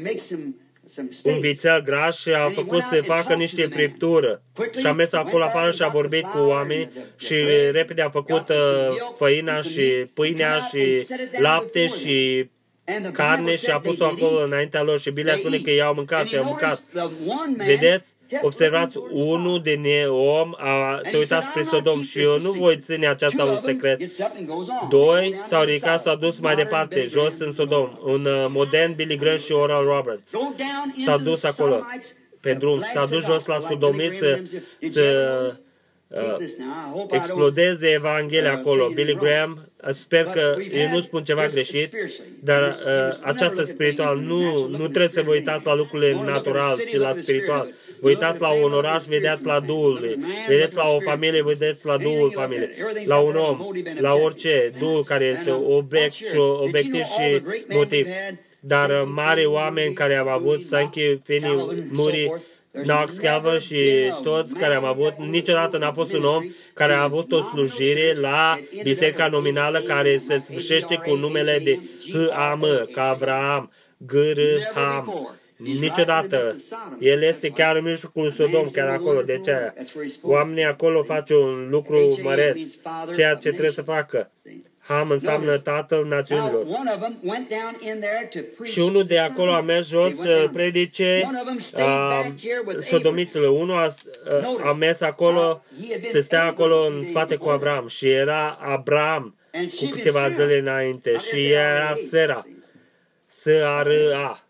S1: un vițel gras și a făcut să facă niște friptură. Și a mers acolo afară și a vorbit cu oamenii și repede a făcut uh, făina și pâinea și lapte și carne și a pus-o acolo înaintea lor și Biblia spune că i-au mâncat, i-au mâncat. Vedeți? Observați, unul din om a, se uita spre Sodom și eu nu voi ține aceasta un secret. Doi s-au ridicat, s-au dus mai departe, jos în Sodom. Un uh, modern Billy Graham și Oral Roberts s-au dus acolo pe drum, s-au dus jos la Sodomit să, să uh, explodeze Evanghelia acolo. Billy Graham, sper că eu nu spun ceva greșit, dar uh, această spiritual, nu, nu trebuie să vă uitați la lucrurile natural, ci la spiritual. Vă uitați la un oraș, vedeți la Duhul, vedeți la o familie, vedeți la Duhul familiei, la un om, la orice, Duhul care este obiect și obiectiv și motiv. Dar mari oameni care au avut Sankey, Finney, Moody, Knox, Calvin și toți care am avut, niciodată n-a fost un om care a avut o slujire la biserica nominală care se sfârșește cu numele de H A M, ca Avraam, G R H A M. Niciodată. El este chiar în mijlocul Sodom, chiar acolo. De aceea, oamenii acolo fac un lucru măreț, ceea ce trebuie să facă. Ham înseamnă tatăl națiunilor. Și unul de acolo a mers jos să predice uh, sodomiților. Unul a, uh, a mers acolo să stea acolo în spate cu Avram. Și era Abram cu câteva zile înainte. Și era Sera. S-A-R-A.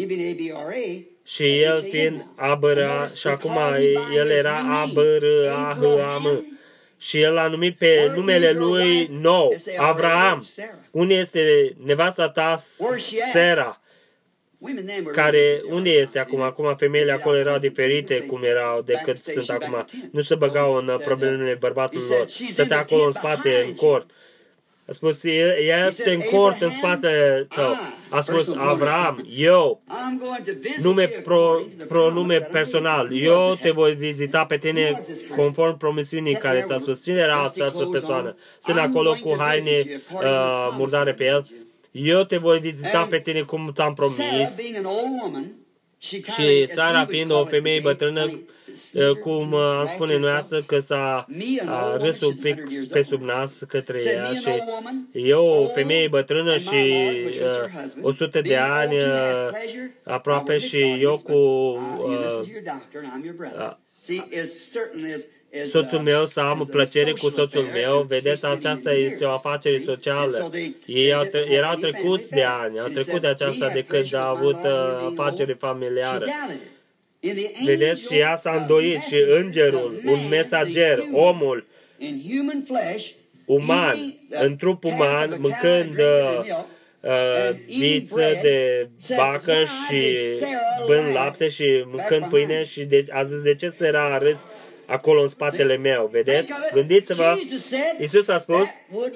S1: Și el fiind Abra, și acum el era A-B-R-A-H-A-M. Și el l-a numit pe numele lui nou, Avraam. Unde este nevasta ta, Sera? Care, unde este acum? Acum femeile acolo erau diferite cum erau decât sunt acum. Nu se băgau în problemele bărbatului lor. Stătea acolo în spate, în cort. A spus, el este în cort în spatele tău. A spus, Avram, eu, nume pro, pronume personal, eu te voi vizita pe tine conform promisiunii care ți-a spus. Cine era această persoană? Sunt acolo cu haine uh, murdare pe el. Eu te voi vizita pe tine cum ți-am promis. Și Sara, fiind o femeie bătrână, cum am spune noi astăzi, că s-a râs un pic pe sub nas către ea și eu, o femeie bătrână și o sută de ani aproape și eu cu soțul meu, să am plăcere cu soțul meu. Vedeți, aceasta este o afacere socială. Ei au tre- erau trecuți de ani, au trecut de aceasta de când a avut uh, afacere familiară. Vedeți, și ea s-a îndoit și îngerul, un mesager, omul uman, în trup uman, mâncând uh, uh, viță de vacă și bând lapte și mâncând pâine și de, a zis, de ce Sara a râs acolo în spatele meu, vedeți? Gândiți-vă, Iisus a spus,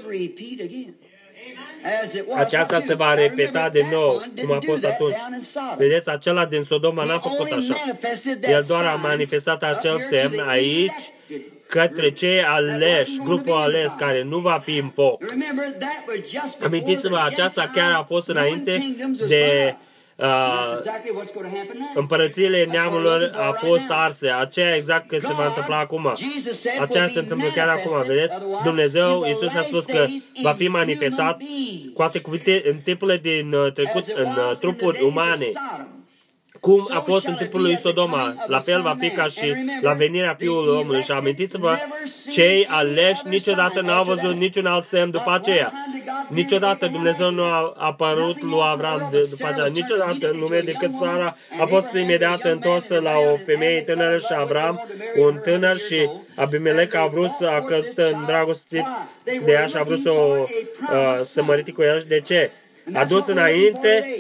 S1: aceasta se va repeta de nou, cum a fost atunci. Vedeți, acela din Sodoma n-a făcut așa. El doar a manifestat acel semn aici către cei aleși, grupul ales care nu va fi în foc. Amintiți-vă, aceasta chiar a fost înainte de Uh, împărățiile neamurilor a fost arse. Aceea exact că se va întâmpla acum. Aceea se întâmplă chiar acum, vedeți? Dumnezeu, Iisus a spus că va fi manifestat, cu alte cuvinte, în timpurile din trecut, în trupuri umane. Cum a fost în timpul lui Sodoma, la fel va fi ca și la venirea Fiului Omului. Și amintiți-vă, cei aleși niciodată n-au văzut niciun alt semn după aceea. Niciodată Dumnezeu nu a apărut lui Avram de, după aceea. Niciodată în lume decât Sara a fost imediat întoarsă la o femeie tânără și Avram, un tânăr, și Abimelec a vrut să a căzut în dragoste de ea și a vrut să o uh, să mărite cu el. De ce? A dus înainte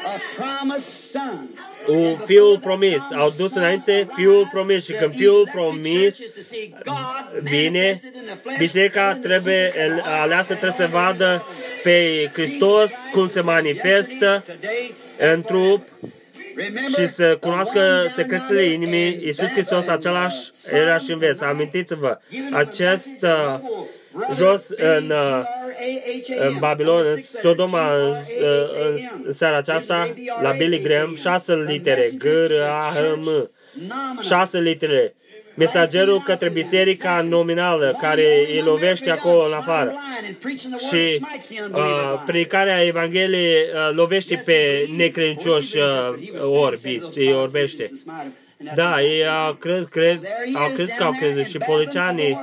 S1: un fiul promis. Au dus înainte fiul promis și când fiul promis vine, biserica trebuie aleasă trebuie să vadă pe Hristos cum se manifestă în trup și să cunoască secretele inimii. Iisus Hristos același era și în vest. Amintiți-vă, acest uh, jos în, uh, în Babilon, în Sodoma, în, în, în seara aceasta, la Billy Graham, șase litere, G R A H M, șase litere. Mesagerul către biserica nominală, care îi lovește acolo în afară. Și uh, predicarea Evangheliei uh, lovește pe necredincioși uh, orbiți, îi orbește. Da, ei au crezut, cred, au crezut că au crezut și policianii.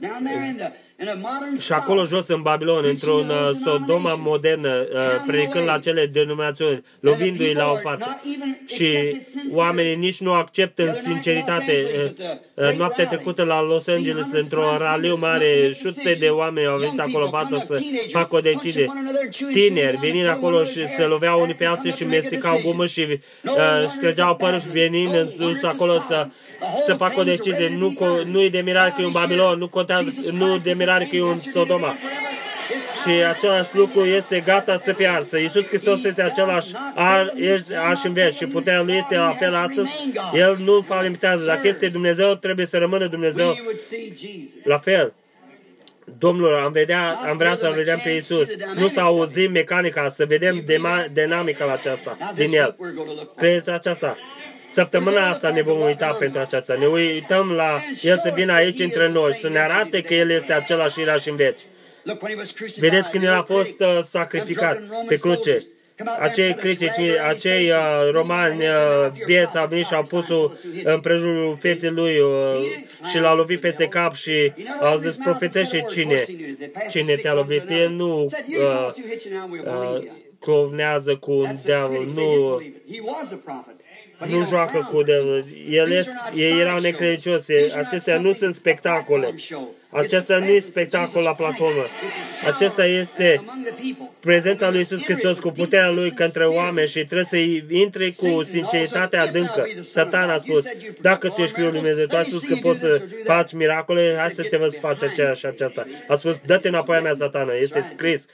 S1: Și acolo jos în Babilon, într-un uh, Sodoma modernă, uh, predicând la cele denominațiuni, lovindu-i la o parte. Și oamenii nici nu acceptă în sinceritate. Uh, uh, noaptea trecută la Los Angeles, într-un raliu mare, sute de oameni au venit acolo în față să facă o decide. Tineri venind acolo și se loveau unii pe alții și mesicau gumă și uh, ștergeau părul și venind în sus acolo să să facă o decizie. Nu, nu e de mirare că e un Babilon, nu contează, nu de mirare că e un Sodoma. Și același lucru este gata să fie ars. Iisus Hristos este același ar, ar și în veci și puterea Lui este la fel astăzi. El nu falimitează. Dacă este Dumnezeu, trebuie să rămână Dumnezeu. La fel. Domnul, am, vedea, am vrea să-L vedem pe Iisus. Nu să auzim mecanica, să vedem dinamica la aceasta, din El. Credeți aceasta? Săptămâna asta ne vom uita pentru aceasta. Ne uităm la El să vină aici între noi, să ne arate că El este același ieri și în veci. Vedeți când El a fost uh, sacrificat pe cruce. Acei critici, acei uh, romani uh, bieți au venit și au pus-o în prejurul feței lui uh, și l-au lovit peste cap și au zis, profețește cine, cine te-a lovit. El nu uh, uh, clovnează cu un diavol, nu... Nu joacă cu dealul. El este, ei erau necredincioși. Acestea nu sunt spectacole. Acesta nu este spectacol la platformă. Acesta este prezența lui Iisus Hristos cu puterea Lui către oameni și trebuie să intre cu sinceritate adâncă. Satan a spus, dacă tu ești Fiul lui Dumnezeu, tu ai spus că poți să faci miracole, hai să te văd să faci aceea și aceasta. A spus, dă-te înapoi a mea, Satană. Este scris.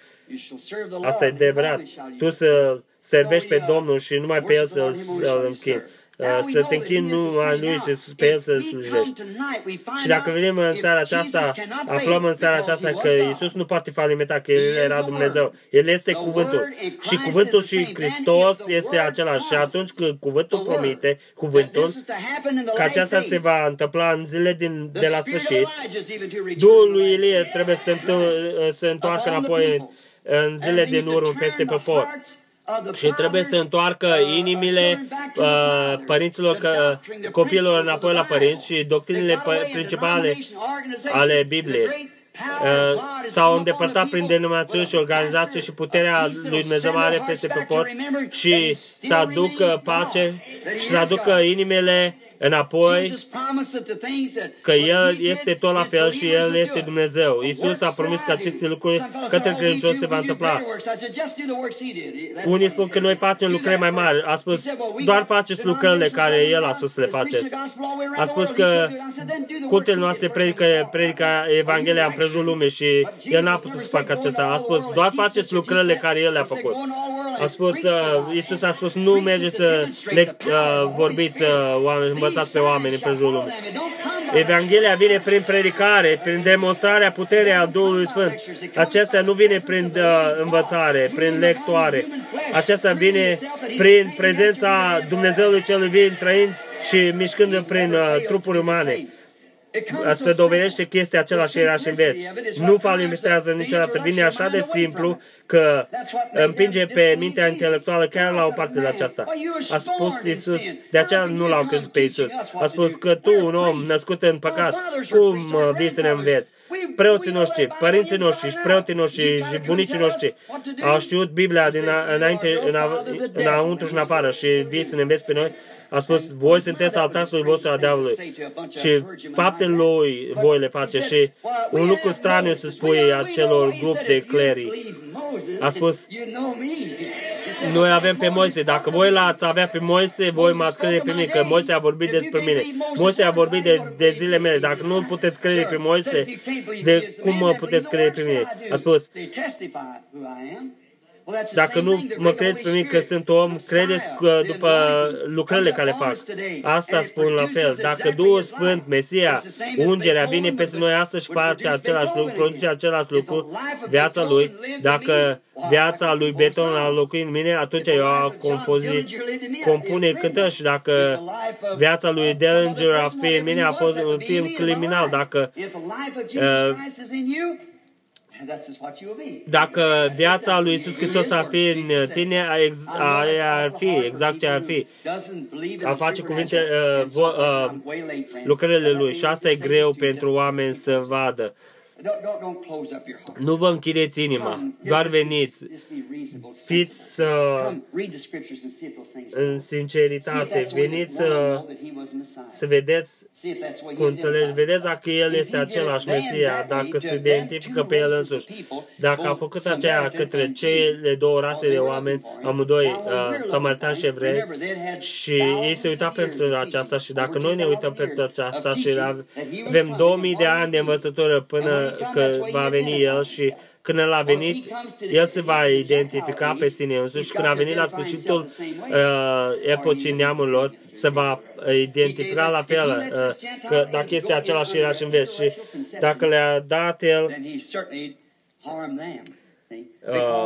S1: Asta e adevărat. Tu să servești pe Domnul și numai pe El să-L închini. să te închini numai Lui și pe El să slujești. Și dacă venim în seara aceasta, aflăm în seara aceasta că Iisus nu poate falimenta, că El era Dumnezeu. El este cuvântul. Și cuvântul și Hristos este același. Și atunci când cuvântul promite, cuvântul, că aceasta se va întâmpla în zile din, de la sfârșit, Duhul lui Ilie trebuie să se întoarcă înapoi în zile din urmă peste popor. Și trebuie să întoarcă inimile uh, părinților, că, copiilor înapoi la părinți și doctrinile principale ale Bibliei. Uh, s-au îndepărtat prin denominațiuni și organizații și puterea lui Dumnezeu mare peste popor și să aducă pace și să aducă inimile înapoi, că El este tot la fel și El este Dumnezeu. Iisus a promis că aceste lucruri către credincioși se va întâmpla. Unii spun că noi facem lucrări mai mari. A spus, doar faceți lucrările care El a spus să le faceți. A spus că cultele noastre predică, predică Evanghelia împrejurul lumii și El n-a putut să facă acesta. A spus, doar faceți lucrările care El le-a făcut. A spus, uh, Iisus a spus, nu mergeți să le uh, vorbiți, uh, oameni, învățați pe oameni împrejurul lumii. Evanghelia vine prin predicare, prin demonstrarea puterii a Duhului Sfânt. Aceasta nu vine prin uh, învățare, prin lectoare. Aceasta vine prin prezența Dumnezeului celui vin, trăind și mișcând prin uh, trupuri umane. Se dovedește că este același era și în veci. Nu falimitează niciodată. Vine așa de simplu că împinge pe mintea intelectuală chiar la o parte de aceasta. A spus Iisus, de aceea nu l-au crezut pe Iisus. A spus că tu, un om născut în păcat, cum vii să ne înveți? Preoții noștri, părinții noștri și preoții noștri și bunicii noștri au știut Biblia din înainte, înăuntru și în afară și vii să ne înveți pe noi? A spus, voi sunteți al tatălui vostru al diavolului și faptele lui voi le face. Și un lucru straniu să spui acelor grup de clerii. A spus, noi avem pe Moise. Dacă voi l-ați avea pe Moise, voi m-ați crede pe mine, că Moise a vorbit despre mine. Moise a vorbit de, de zile mele. Dacă nu puteți crede pe Moise, de cum mă puteți crede pe mine? A spus, dacă nu mă credeți pe mine că sunt om, credeți că după lucrările care le fac. Asta spun la fel. Dacă Duhul Sfânt, Mesia, ungerea vine peste noi astăzi și face același lucru, produce același lucru, viața Lui, dacă viața lui Beton a locuit în mine, atunci eu a compozi, compune cântări și dacă viața lui Dellinger a fi în mine, a fost un film criminal. Dacă uh, Dacă viața lui Iisus Hristos ar fi în tine, aia ar fi exact ce ar fi. A face cuvinte, uh, vo, uh, lucrările Lui. Și asta e greu pentru oameni să vadă. Nu vă închideți inima, doar veniți, fiți uh, în sinceritate, veniți să, să vedeți, cum înțelegi, vedeți dacă El este același Mesia, dacă se identifică pe El însuși, dacă a făcut aceea către cele două rase de oameni, amândoi, uh, samaritani și evrei, și ei se uitau pentru aceasta și dacă noi ne uităm pentru aceasta și avem două mii de ani de învățătură până că va veni El și când El a venit, El se va identifica pe sine însuși și când a venit la sfârșitul uh, epocii neamurilor, se va identifica la fel, uh, că dacă este același era și în veci și dacă le-a dat El uh,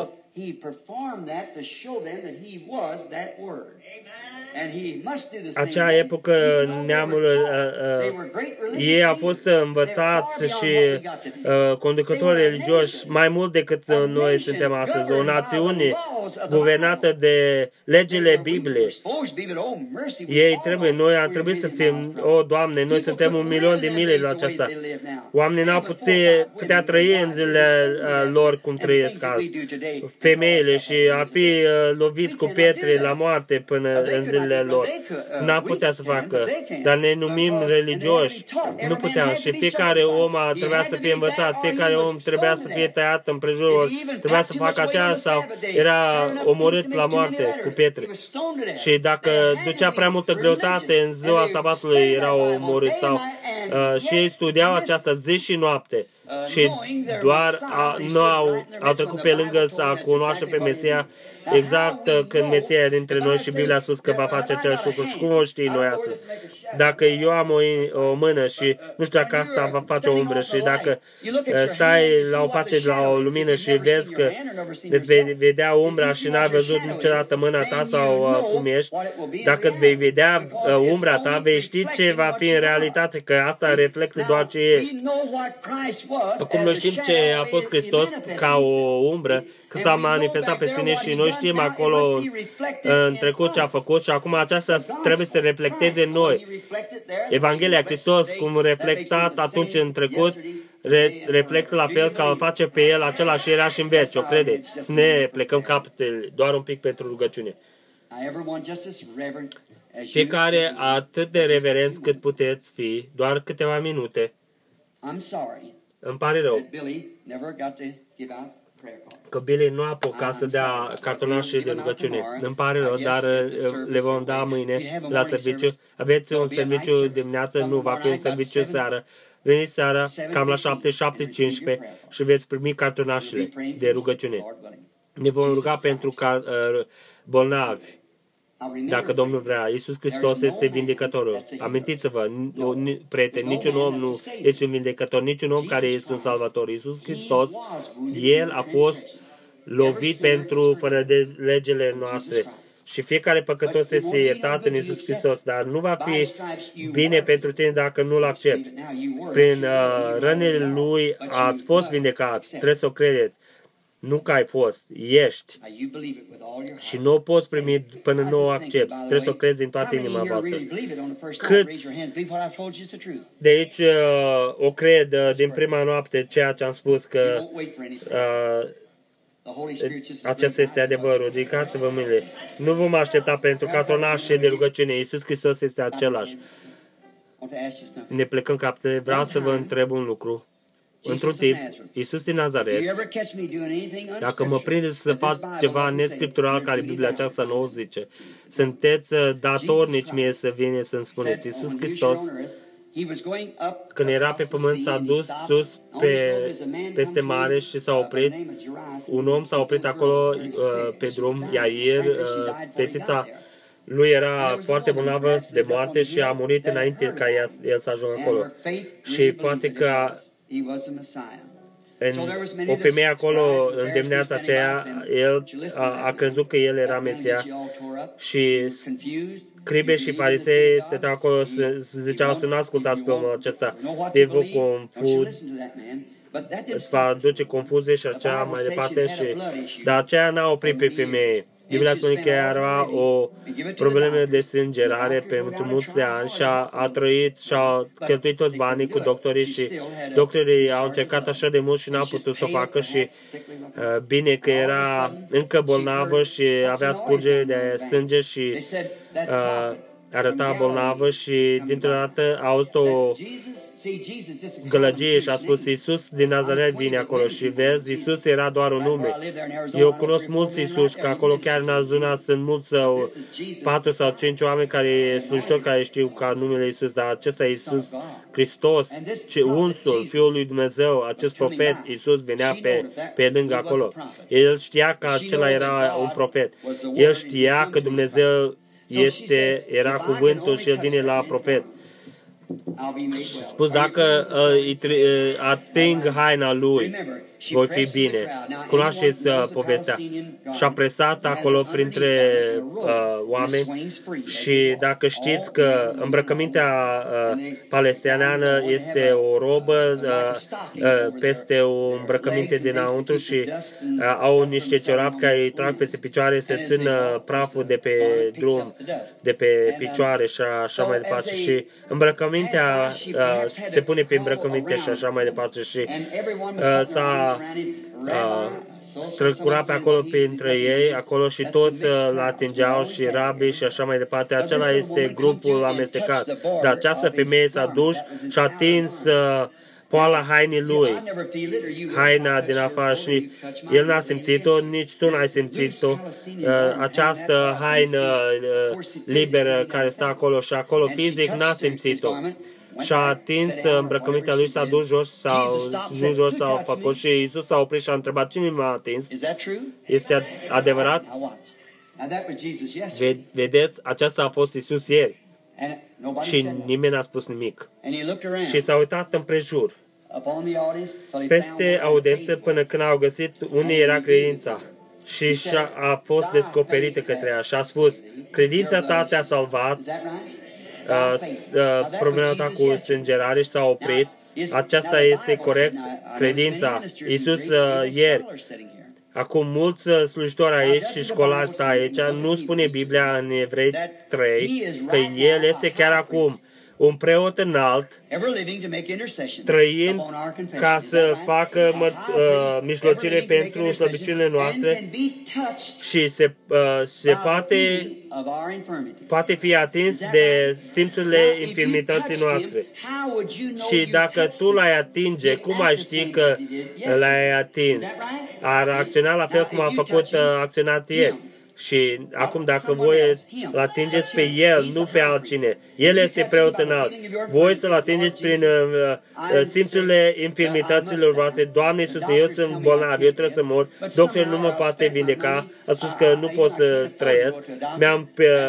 S1: acea epocă neamului, uh, uh, ei au fost învățați și uh, conducători religioși mai mult decât noi suntem astăzi. O națiune guvernată de legile Bibliei. Ei trebuie, noi ar trebui să fim, o, Doamne, noi suntem un milion de mile la aceasta. Oamenii n-au putea, putea trăi în zilele uh, lor cum trăiesc azi. Femeile și a fi uh, loviți cu pietre la moarte până în zilele lor. N-am putea să facă, dar ne numim religioși. Nu puteam. Și fiecare om trebuia să fie învățat, fiecare om trebuia să fie tăiat împrejurul, trebuia să facă aceea sau era omorât la moarte cu pietre. Și dacă ducea prea multă greutate în ziua sabatului, era omorât sau uh, și ei studiau aceasta zi și noapte și doar a, nu au, au trecut pe lângă să cunoaște pe Mesia exact uh, când Mesia e dintre noi și Biblia a spus că va face același lucru. Și cum o știi noi astăzi? Dacă eu am o, o mână și nu știu dacă asta va face o umbră și dacă uh, stai la o parte de la o lumină și vezi că îți vei vedea umbra și n-ai văzut niciodată mâna ta sau uh, cum ești, dacă îți vei vedea uh, umbra ta, vei ști ce va fi în realitate, că asta reflectă doar ce ești. Acum noi știm ce a fost Hristos ca o umbră, că s-a manifestat pe sine și noi știm acolo în trecut ce a făcut și acum aceasta trebuie să reflecteze în noi. Evanghelia Hristos, cum reflectat atunci în trecut, re, reflectă la fel ca îl face pe El același era și în veci, o credeți? Să ne plecăm capetele doar un pic pentru rugăciune. Fiecare atât de reverenți cât puteți fi, doar câteva minute. Îmi pare rău că Billy nu a apucat să dea cartonașe de rugăciune. Îmi pare rău, dar le vom da mâine la serviciu. Aveți un serviciu dimineață, nu va fi un serviciu seară. Veniți seara, cam la șapte, șapte cincisprezece și veți primi cartonașele de rugăciune. Ne vom ruga pentru ca, uh, bolnavi. Dacă Domnul vrea, Iisus Hristos este vindecătorul. Amintiți-vă, prieteni, niciun om nu este un vindecător, niciun om care este un salvator. Iisus Hristos, El a fost lovit pentru fără de legile noastre. Și fiecare păcătos este iertat în Iisus Hristos, dar nu va fi bine pentru tine dacă nu-L accepti. Prin uh, rănile Lui ați fost vindecați, trebuie să o credeți. Nu că ai fost, ești. Și nu o poți primi până nu o accepti. Trebuie să o crezi din toată inima voastră. Câți de aici uh, o cred uh, din prima noapte ceea ce am spus că uh, acesta este adevărul. Ridicați-vă mâinile. Nu vom aștepta pentru cartonașe de rugăciune. Iisus Hristos este același. Ne plecăm capetele. Vreau să vă întreb un lucru. Într-un timp, Iisus din Nazaret, dacă mă prindeți să fac ceva nescriptural care Biblia aceasta nu o zice, sunteți datornici mie să vine să-mi spuneți. Iisus Hristos, când era pe pământ, s-a dus sus pe, peste mare și s-a oprit. Un om s-a oprit acolo uh, pe drum, Iair, uh, fetița lui era foarte bolnavă de moarte și a murit înainte ca el, el să ajungă acolo. Și poate că în, o femeie acolo, în dimineața aceea, el a, a crezut că el era Mesia și scribe și farisei stăteau acolo, ziceau să nu ascultați pe omul acesta, de vă confuz, îți va duce confuzie și aceea mai departe, și, dar aceea n-a oprit pe femeie. Biblia spune că era o problemă de sângerare pentru mulți de ani și a, a trăit și a cheltuit toți banii cu doctorii și doctorii au încercat așa de mult și n-au putut să o facă și uh, bine că era încă bolnavă și avea scurgere de sânge și uh, arăta bolnavă și dintr-o dată a auzit o gălăgie și a spus Iisus din Nazaret vine acolo și vezi, Iisus era doar un nume. Eu cunosc mulți Iisus, că acolo chiar în Arizona sunt mulți sau patru sau cinci oameni care slujitori care știu ca numele Iisus, dar acesta e Iisus Hristos, ce unsul, Fiul lui Dumnezeu, acest profet Iisus venea pe, pe lângă acolo. El știa că acela era un profet. El știa că Dumnezeu este, era cuvântul și el vine la profeți. Spus, dacă uh, ating haina lui, voi fi bine. Cunoașteți uh, povestea. Și-a presat acolo printre uh, oameni și dacă știți că îmbrăcămintea uh, palestiniană este o robă uh, uh, peste o îmbrăcăminte dinăuntru și uh, au niște ciorapi care îi trag peste picioare să țină praful de pe drum, de pe picioare și așa mai departe. Și îmbrăcămintea uh, se pune pe îmbrăcăminte și așa mai departe. Și uh, s-a Uh, străcura pe acolo printre ei, acolo și toți uh, l-atingeau și rabii și așa mai departe. Acela este grupul amestecat. Dar această femeie s-a dus și a atins uh, poala hainii lui, haina din afară, și el n-a simțit-o, nici tu n-ai simțit-o, uh, această haină uh, liberă care stă acolo și acolo fizic n-a simțit-o. și-a atins îmbrăcămintea lui, s-a dus jos sau dus jos sau făcut și Iisus s-a oprit și a întrebat cine m-a atins. Este adevărat? Vedeți, aceasta a fost Iisus ieri. Și nimeni n-a spus nimic. Și s-a uitat împrejur peste audiență până când au găsit unde era credința. Și și-a, a fost descoperită către ea și a spus, credința ta te-a salvat, uh, uh, problema ta cu strângerare și s-a oprit. Aceasta este corect, credința. Iisus uh, ieri. Acum mulți slujitori aici și școlari stă aici, nu spune Biblia în Evrei trei că El este chiar acum un preot înalt, trăind ca să facă mă, uh, mijlocire pentru slăbiciunile noastre și se, uh, se poate, poate fi atins de simțurile infirmității noastre. Și dacă tu l-ai atinge, cum ai ști că l-ai atins? Ar acționa la fel cum a făcut uh, acționat ieri. Și acum dacă voi îl atingeți pe El, nu pe altcine, El este preot înalt. Voi să-L atingeți prin uh, simțurile infirmităților voastre. Doamne Iisuse, eu sunt bolnav, eu trebuie să mor, doctorul nu mă poate vindeca, a spus că nu pot să trăiesc, mi-am uh,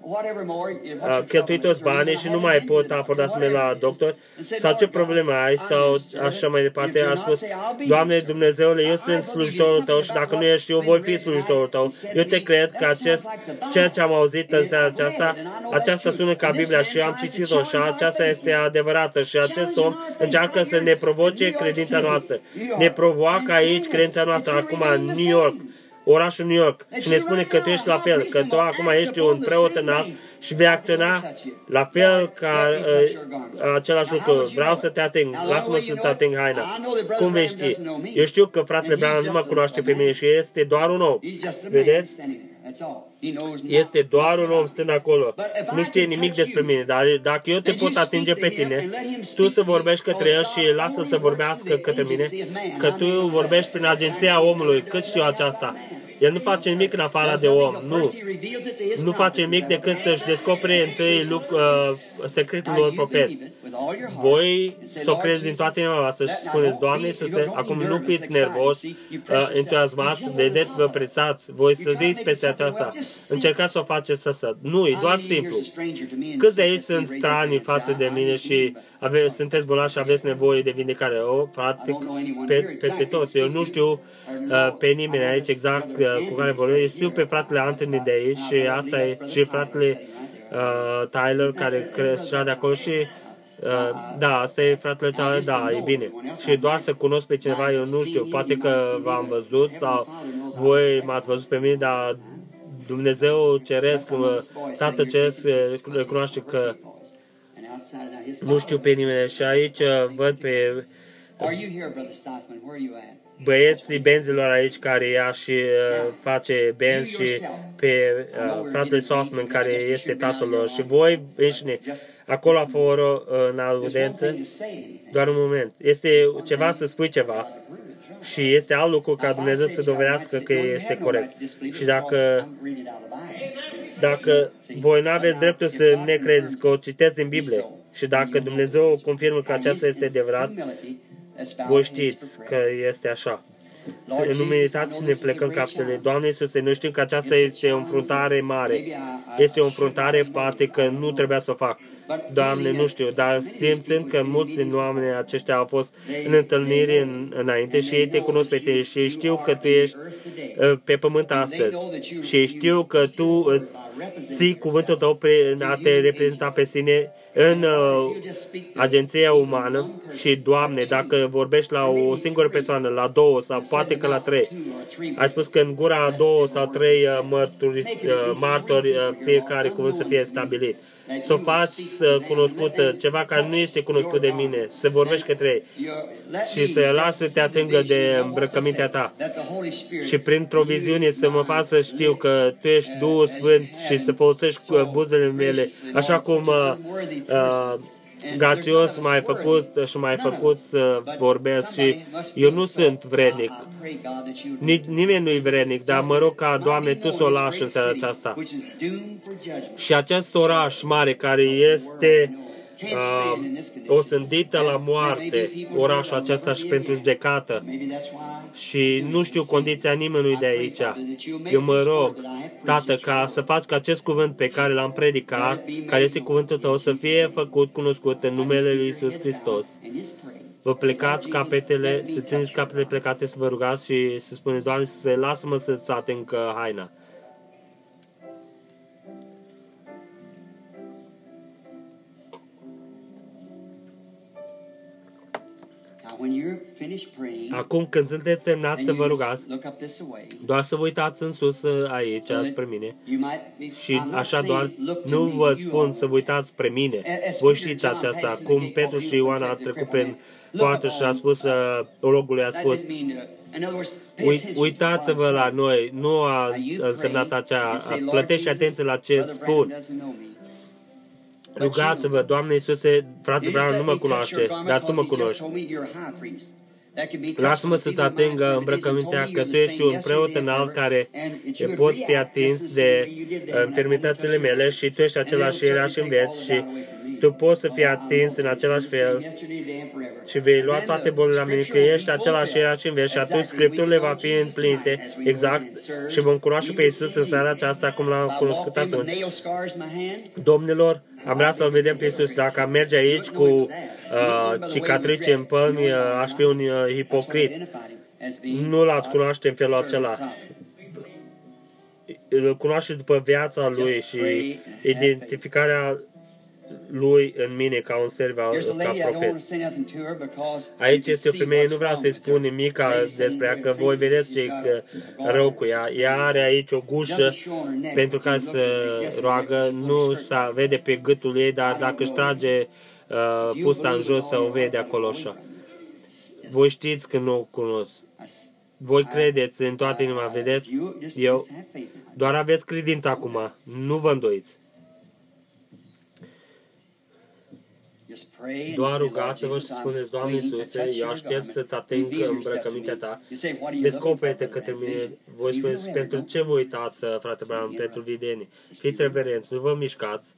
S1: cheltuit toți banii și nu mai pot aforda să merg la doctor, sau ce probleme ai, sau așa mai departe. A spus, Doamne Dumnezeule, eu sunt slujitorul Tău și dacă nu ești eu, voi fi slujitorul Tău. Eu te cred că acest, ceea ce am auzit în seara aceasta, aceasta sună ca Biblia și am citit-o și aceasta este adevărată și acest om încearcă să ne provoce credința noastră. Ne provoacă aici credința noastră, acum în New York, orașul New York, și ne spune că tu ești la fel, că tu acum ești un preot înalt și vei acționa la fel ca uh, același lucru. Vreau să te ating, lasă-mă să-ți ating haina. Cum vei ști? Eu știu că fratele Branham nu mă cunoaște pe mine și este doar un om. Vedeți? Este doar un om stând acolo. Nu știe nimic despre mine, dar dacă eu te pot atinge pe tine, tu să vorbești către el și lasă să vorbească către mine, că tu vorbești prin agenția omului. Cât știu aceasta? El nu face nimic în afara de om. Nu. Nu face nimic decât să-și descopere întâi uh, secretul lor profeți. Voi să o crezi din toată inima voastră și spuneți, Doamne Iisuse, acum nu fiți nervoși, uh, entuziasmați, vedeți-vă presați, voi să ziți peste aceasta. Încercați să o faceți asta. Nu, e doar simplu. Câți de aici sunt strani față de mine și ave, sunteți bolnavi și aveți nevoie de vindecare? O, practic, pe, peste tot. Eu nu știu uh, pe nimeni aici exact uh, cu care vorbesc. Eu știu pe fratele Anthony de aici și asta e și fratele uh, Tyler care creștea de acolo și uh, da, asta e fratele Tyler, da, e bine. Și doar să cunosc pe cineva, eu nu știu, poate că v-am văzut sau voi m-ați văzut pe mine, dar Dumnezeu Ceresc, Tatăl Ceresc, recunoaște că nu știu pe nimeni și aici văd pe băieții benzilor aici care ia și uh, face benzi și pe uh, fratele Softman care este tatăl lor și voi înșine acolo afară în audiență, doar un moment. Este ceva să spui ceva și este alt lucru ca Dumnezeu să dovedească că este corect. Și dacă dacă voi nu aveți dreptul să ne credeți că o citeți din Biblie și dacă Dumnezeu confirmă că aceasta este adevărat, voi știți că este așa. În umilitate să ne plecăm capetele. Doamne Iisuse, noi știm că aceasta este o înfruntare mare. Este o înfruntare, poate că nu trebuia să o fac. Doamne, nu știu, dar simțând că mulți din oamenii aceștia au fost în întâlniri în, înainte și ei te cunosc pe tine și știu că tu ești uh, pe pământ astăzi și știu că tu îți ții cuvântul tău pe, a te reprezenta pe sine în uh, agenția umană și, Doamne, dacă vorbești la o singură persoană, la două sau poate că la trei, ai spus că în gura a două sau trei uh, mărturi, uh, martori uh, fiecare cuvânt să fie stabilit. Să o faci cunoscută, ceva care nu este cunoscut de mine, să vorbești către ei și să lasă să te atingă de îmbrăcămintea ta și printr-o viziune să mă fac să știu că tu ești Duhul Sfânt și să folosești buzele mele, așa cum uh, uh, grațios m-ai făcut și m-ai făcut să vorbesc și eu nu sunt vrednic. Nimeni nu-i vrednic, dar mă rog ca, Doamne, Tu să o lași în seara aceasta. Și acest oraș mare care este uh, o sândită la moarte orașul acesta și pentru judecată. Și nu știu condiția nimănui de aici. Eu mă rog, Tată, ca să faci ca acest cuvânt pe care l-am predicat, care este cuvântul Tău, să fie făcut cunoscut în numele Lui Iisus Hristos. Vă plecați capetele, să țineți capetele plecate, să vă rugați și să spuneți, Doamne, să lasă-mă să-ți ating haina. Acum, când sunteți semnați să vă rugați, doar să vă uitați în sus aici, spre mine. Și așa doar, nu vă spun să vă uitați spre mine. Voi știți aceasta, cum Petru și Ioan a trecut prin poartă și a spus, ologului a spus, uitați-vă la noi, nu a însemnat acea, plătește atenție la ce spun. Rugați-vă, Doamne Iisuse, frate Brown nu mă cunoaște, dar Tu mă cunoști. Lasă-mă să-ți atingă îmbrăcămintea că Tu ești un preot înalt care poți fi atins de infirmitățile mele și Tu ești același ieri și în vieți și Tu poți să fii atins în același fel și vei lua toate bolile la mine, că ești același ieri și în vieți și atunci Scripturile va fi împlinite exact și vom cunoaște pe Iisus în seara aceasta cum L-am cunoscut atunci. Domnilor, am vrea să-L vedem pe Iisus. Dacă am merge aici cu uh, cicatrice în pălmi, uh, aș fi un uh, hipocrit. Nu L-ați cunoaște în felul acela. Îl cunoaște după viața Lui și identificarea Lui în mine ca un serv, ca profet. Aici este o femeie, nu vreau să-i spun nimic despre ea, că voi vedeți ce rău cu ea. Ea are aici o gușă pentru ca să roagă, nu se vede pe gâtul ei, dar dacă își trage uh, pusta în jos, să o vede acolo așa. Voi știți că nu o cunosc. Voi credeți în toată inima, vedeți? Eu, doar aveți credință acum, nu vă îndoiți. Doar rugați-vă și spuneți, Doamne Iisuse, eu aștept să-ți ating îmbrăcămintea Ta. Descoperite către mine. Voi spuneți, pentru ce vă uitați, frate Brown, pentru videnii? Fiți reverenți, nu vă mișcați.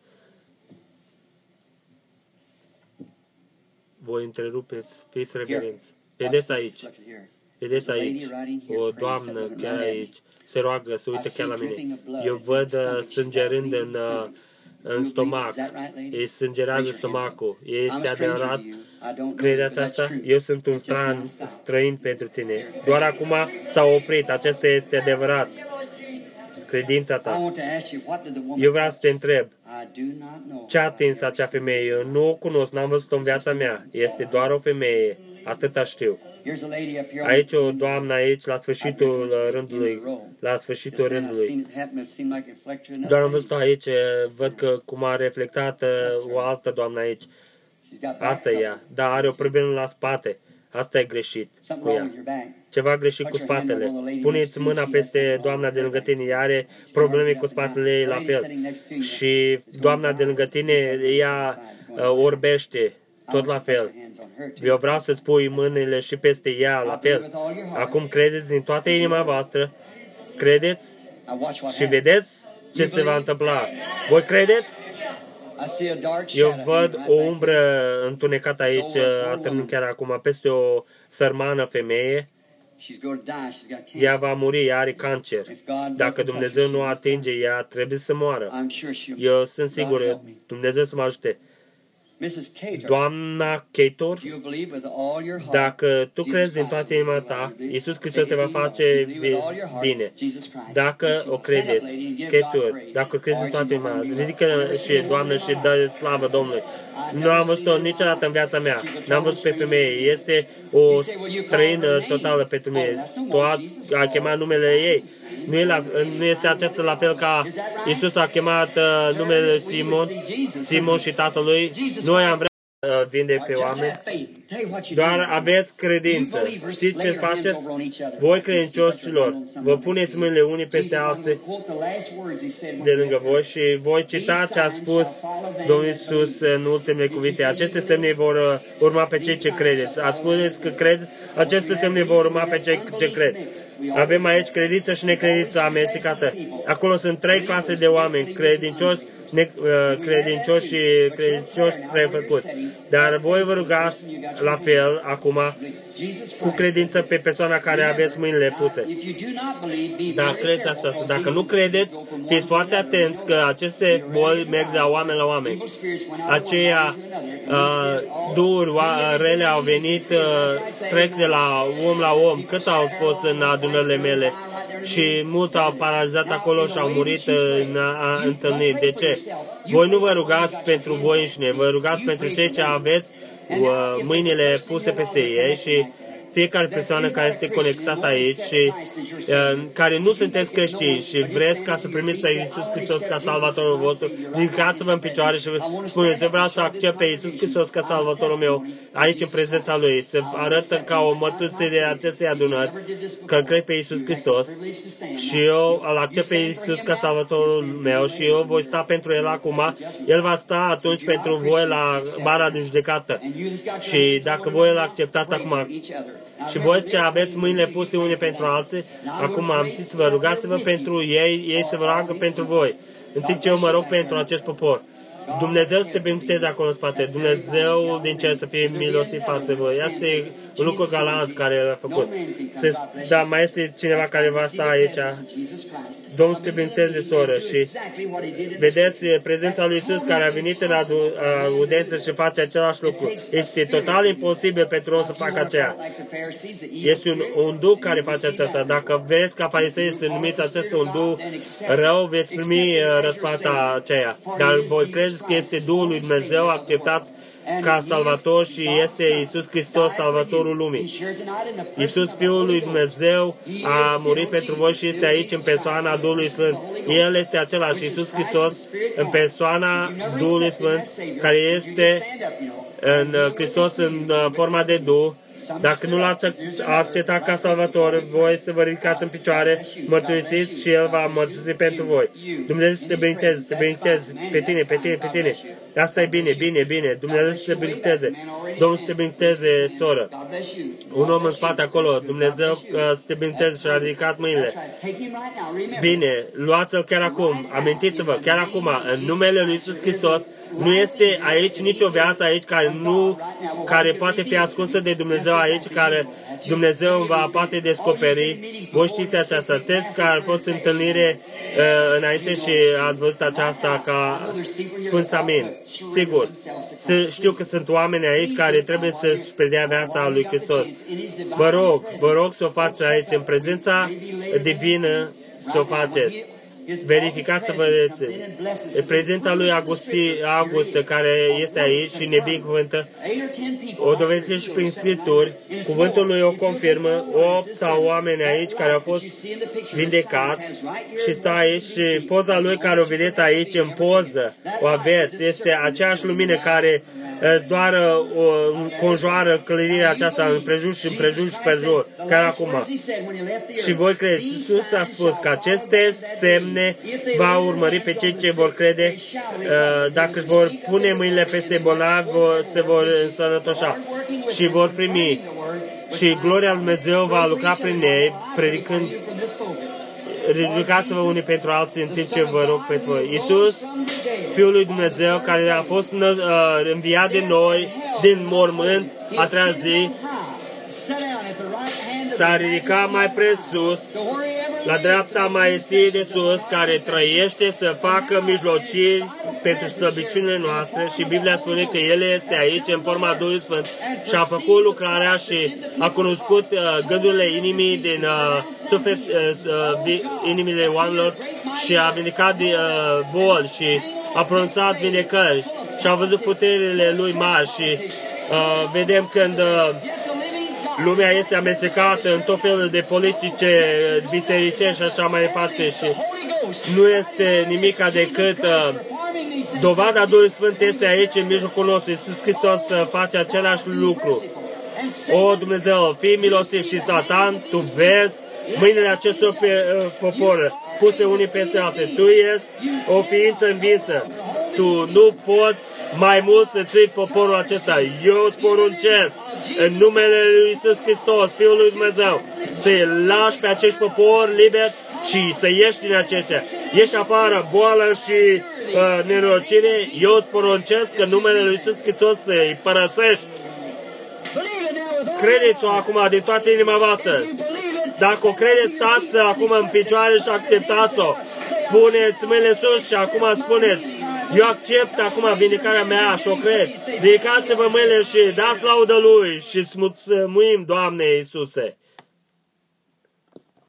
S1: Voi întrerupeți, fiți reverenți. Vedeți aici. Vedeți aici, o doamnă chiar aici, se roagă, se uită chiar la mine. Eu văd uh, sângerând în, uh, în stomac, îi sângerează stomacul. Este adevărat? Credeți asta? Eu sunt un străin, străin pentru tine. Doar acum s-a oprit, acesta este adevărat. Credința ta. Eu vreau să te întreb, ce a atins acea femeie? Eu nu o cunosc, n-am văzut-o în viața mea. Este doar o femeie, atâta știu. Aici o doamnă aici, la sfârșitul rândului, la sfârșitul rândului. Doar am văzut-o aici, văd că cum a reflectat o altă doamnă aici. Asta e ea, dar are o problemă la spate. Asta e greșit cu ea. Ceva greșit cu spatele. Puneți mâna peste doamna de lângă tine, ea are probleme cu spatele ei la fel. Și doamna de lângă tine, ea uh, orbește, tot la fel. Eu vreau să-ți pui mâinile și peste ea la fel. Acum credeți din toată inima voastră, credeți și vedeți ce se va întâmpla. Voi credeți? Eu văd o umbră întunecată aici, atârnând chiar acum, peste o sărmană femeie. Ea va muri, ea are cancer. Dacă Dumnezeu nu atinge, ea trebuie să moară. Eu sunt sigur, Dumnezeu să mă ajute. Doamna Cator, dacă tu crezi din toată inima ta, Iisus Hristos te va face bine. Dacă o credeți, Cator, dacă o crezi din toată inima, ridică și Doamne și dă slavă Domnului. Nu am văzut-o niciodată în viața mea. N-am văzut pe femeie. Este o străină totală pentru mine. Tu ați a chemat numele ei. Nu, e la, nu este aceasta la fel ca Iisus a chemat uh, numele Simon, Simon și tatălui. Noi am vrea să vinde pe oameni. Doar aveți credință. Știți ce faceți? Voi credincioșilor, vă puneți mâinile unii peste alții de lângă voi și voi cita ce a spus Domnul Iisus în ultimele cuvinte. Aceste semne vor urma pe cei ce credeți. A spuneți că credeți, aceste semne vor urma pe cei ce cred. Avem aici credință și necredință amestecată. Acolo sunt trei clase de oameni, credincioși, credincioși și credincioși prefăcuți. Dar voi vă rugați la fel acum cu credință pe persoana care aveți mâinile puse. Dar credeți asta. Dacă nu credeți, fiți foarte atenți că aceste boli merg de la oameni la oameni. Aceia uh, duhuri rele au venit, uh, trec de la om la om. Cât au fost în adunările mele? Și mulți au paralizat acolo și au murit în a întâlniri. De ce? Voi nu vă rugați pentru voi înșine, vă rugați pentru cei ce aveți uh, mâinile puse peste ei și fiecare persoană care este conectată aici și uh, care nu sunteți creștini și vreți ca să primiți pe Iisus Hristos ca salvatorul vostru, ridicați-vă în picioare și spuneți, eu vreau să accept pe Iisus Hristos ca salvatorul meu aici în prezența Lui, să arătă ca o mărturisire a acestei adunări că cred pe Iisus Hristos și eu îl accept pe Iisus ca salvatorul meu și eu voi sta pentru El acum, El va sta atunci pentru voi la bara de judecată și dacă voi îl acceptați acum și voi ce aveți mâinile puse unii pentru alții, acum amintiți-vă, rugați-vă pentru ei, ei se vă roagă pentru voi, în timp ce eu mă rog pentru acest popor. Dumnezeu să te binecuvânteze acolo în spate. Dumnezeu din cer să fie milostiv față voi. Asta e un lucru galant care l-a făcut. Se, da, mai este cineva care va sta aici. Domnul să te binecuvânteze, soră. Și vedeți prezența lui Iisus care a venit în audiență și face același lucru. Este total imposibil pentru om să facă aceea. Este un, un duh care face aceasta. Dacă vreți ca farisei să numiți acest un duh rău, veți primi răsplata aceea. Dar voi credeți că este Duhul lui Dumnezeu, acceptați ca Salvator și este Iisus Hristos, Salvatorul lumii. Iisus, Fiul lui Dumnezeu, a murit pentru voi și este aici în persoana Duhului Sfânt. El este același Iisus Hristos în persoana Duhului Sfânt, care este în Hristos în forma de Duh. Dacă nu l-ați acceptat ca Salvator, voi să vă ridicați în picioare, mărturisiți și El va mărturisi pentru voi. Dumnezeu să te binecuvânteze, să te binecuvânteze pe tine, pe tine, pe tine. Asta e bine, bine, bine. Dumnezeu să te binecuvânteze. Domnul să te binecuvânteze, soră. Un om în spate acolo. Dumnezeu să te binecuvânteze și a ridicat mâinile. Bine, luați-l chiar acum. Amintiți-vă, chiar acum, în numele lui Iisus Hristos, nu este aici nicio viață aici care nu, care poate fi ascunsă de Dumnezeu aici, care Dumnezeu va poate descoperi. Voi știți aceasta, știți că a fost întâlnire uh, înainte și ați văzut aceasta ca spunți amin. Sigur, știu că sunt oameni aici care trebuie să-și predea viața lui Hristos. Vă rog, vă rog să o faceți aici, în prezența divină, să o faceți. Verificați să vedeți. Prezența lui Augusti, August, care este aici și ne binecuvântă, o dovedește și prin Scripturi. Cuvântul lui o confirmă. opt sau oameni aici care au fost vindecați și stau aici și poza lui care o vedeți aici în poză, o aveți. Este aceeași lumină care doar o conjoară clădirea aceasta în prejur și în prejur și pe jur, chiar acum. Și voi credeți, Iisus a spus că aceste semne va urmări pe cei ce vor crede, dacă își vor pune mâinile peste bolnavi, se vor însănătoșa și vor primi. Și gloria lui Dumnezeu va lucra prin ei, predicând. Ridicați-vă unii pentru alții în timp ce vă rog pentru voi. Iisus, Fiul lui Dumnezeu, care a fost uh, înviat de noi din mormânt a treia zi, s-a ridicat mai presus, la dreapta Maiesiei de sus, care trăiește să facă mijlociri pentru slăbiciunile noastre și Biblia spune că El este aici în forma Duhului Sfânt și a făcut lucrarea și a cunoscut uh, gândurile inimii din uh, suflet, uh, uh, inimile oamenilor și a vindecat de uh, boli și a pronunțat vindecări și a văzut puterile Lui mari și uh, vedem când uh, lumea este amestecată în tot felul de politice, bisericești și așa mai departe și nu este nimica decât uh, dovada Duhului Sfânt este aici în mijlocul nostru. Iisus Hristos face același lucru. O, Dumnezeu, fii milostiv și Satan, Tu vezi mâinile acestor pe, uh, popor puse unii peste alții. Tu ești o ființă învinsă. Tu nu poți mai mult să ții poporul acesta. Eu îți poruncesc în numele lui Iisus Hristos, Fiul lui Dumnezeu, să-i lași pe acești popor liber și să ieși din aceștia. Ieși afară, boală și uh, nenorocire. Eu îți poruncesc în numele lui Iisus Hristos să-i părăsești. Credeți-o acum din toată inima voastră. Dacă o credeți, stați acum în picioare și acceptați-o. Puneți mâinile sus și acum spuneți: eu accept acum vindecarea mea și o cred. Ridicați-vă mâinile și dați laudă Lui și îți mulțumim, Doamne Iisuse.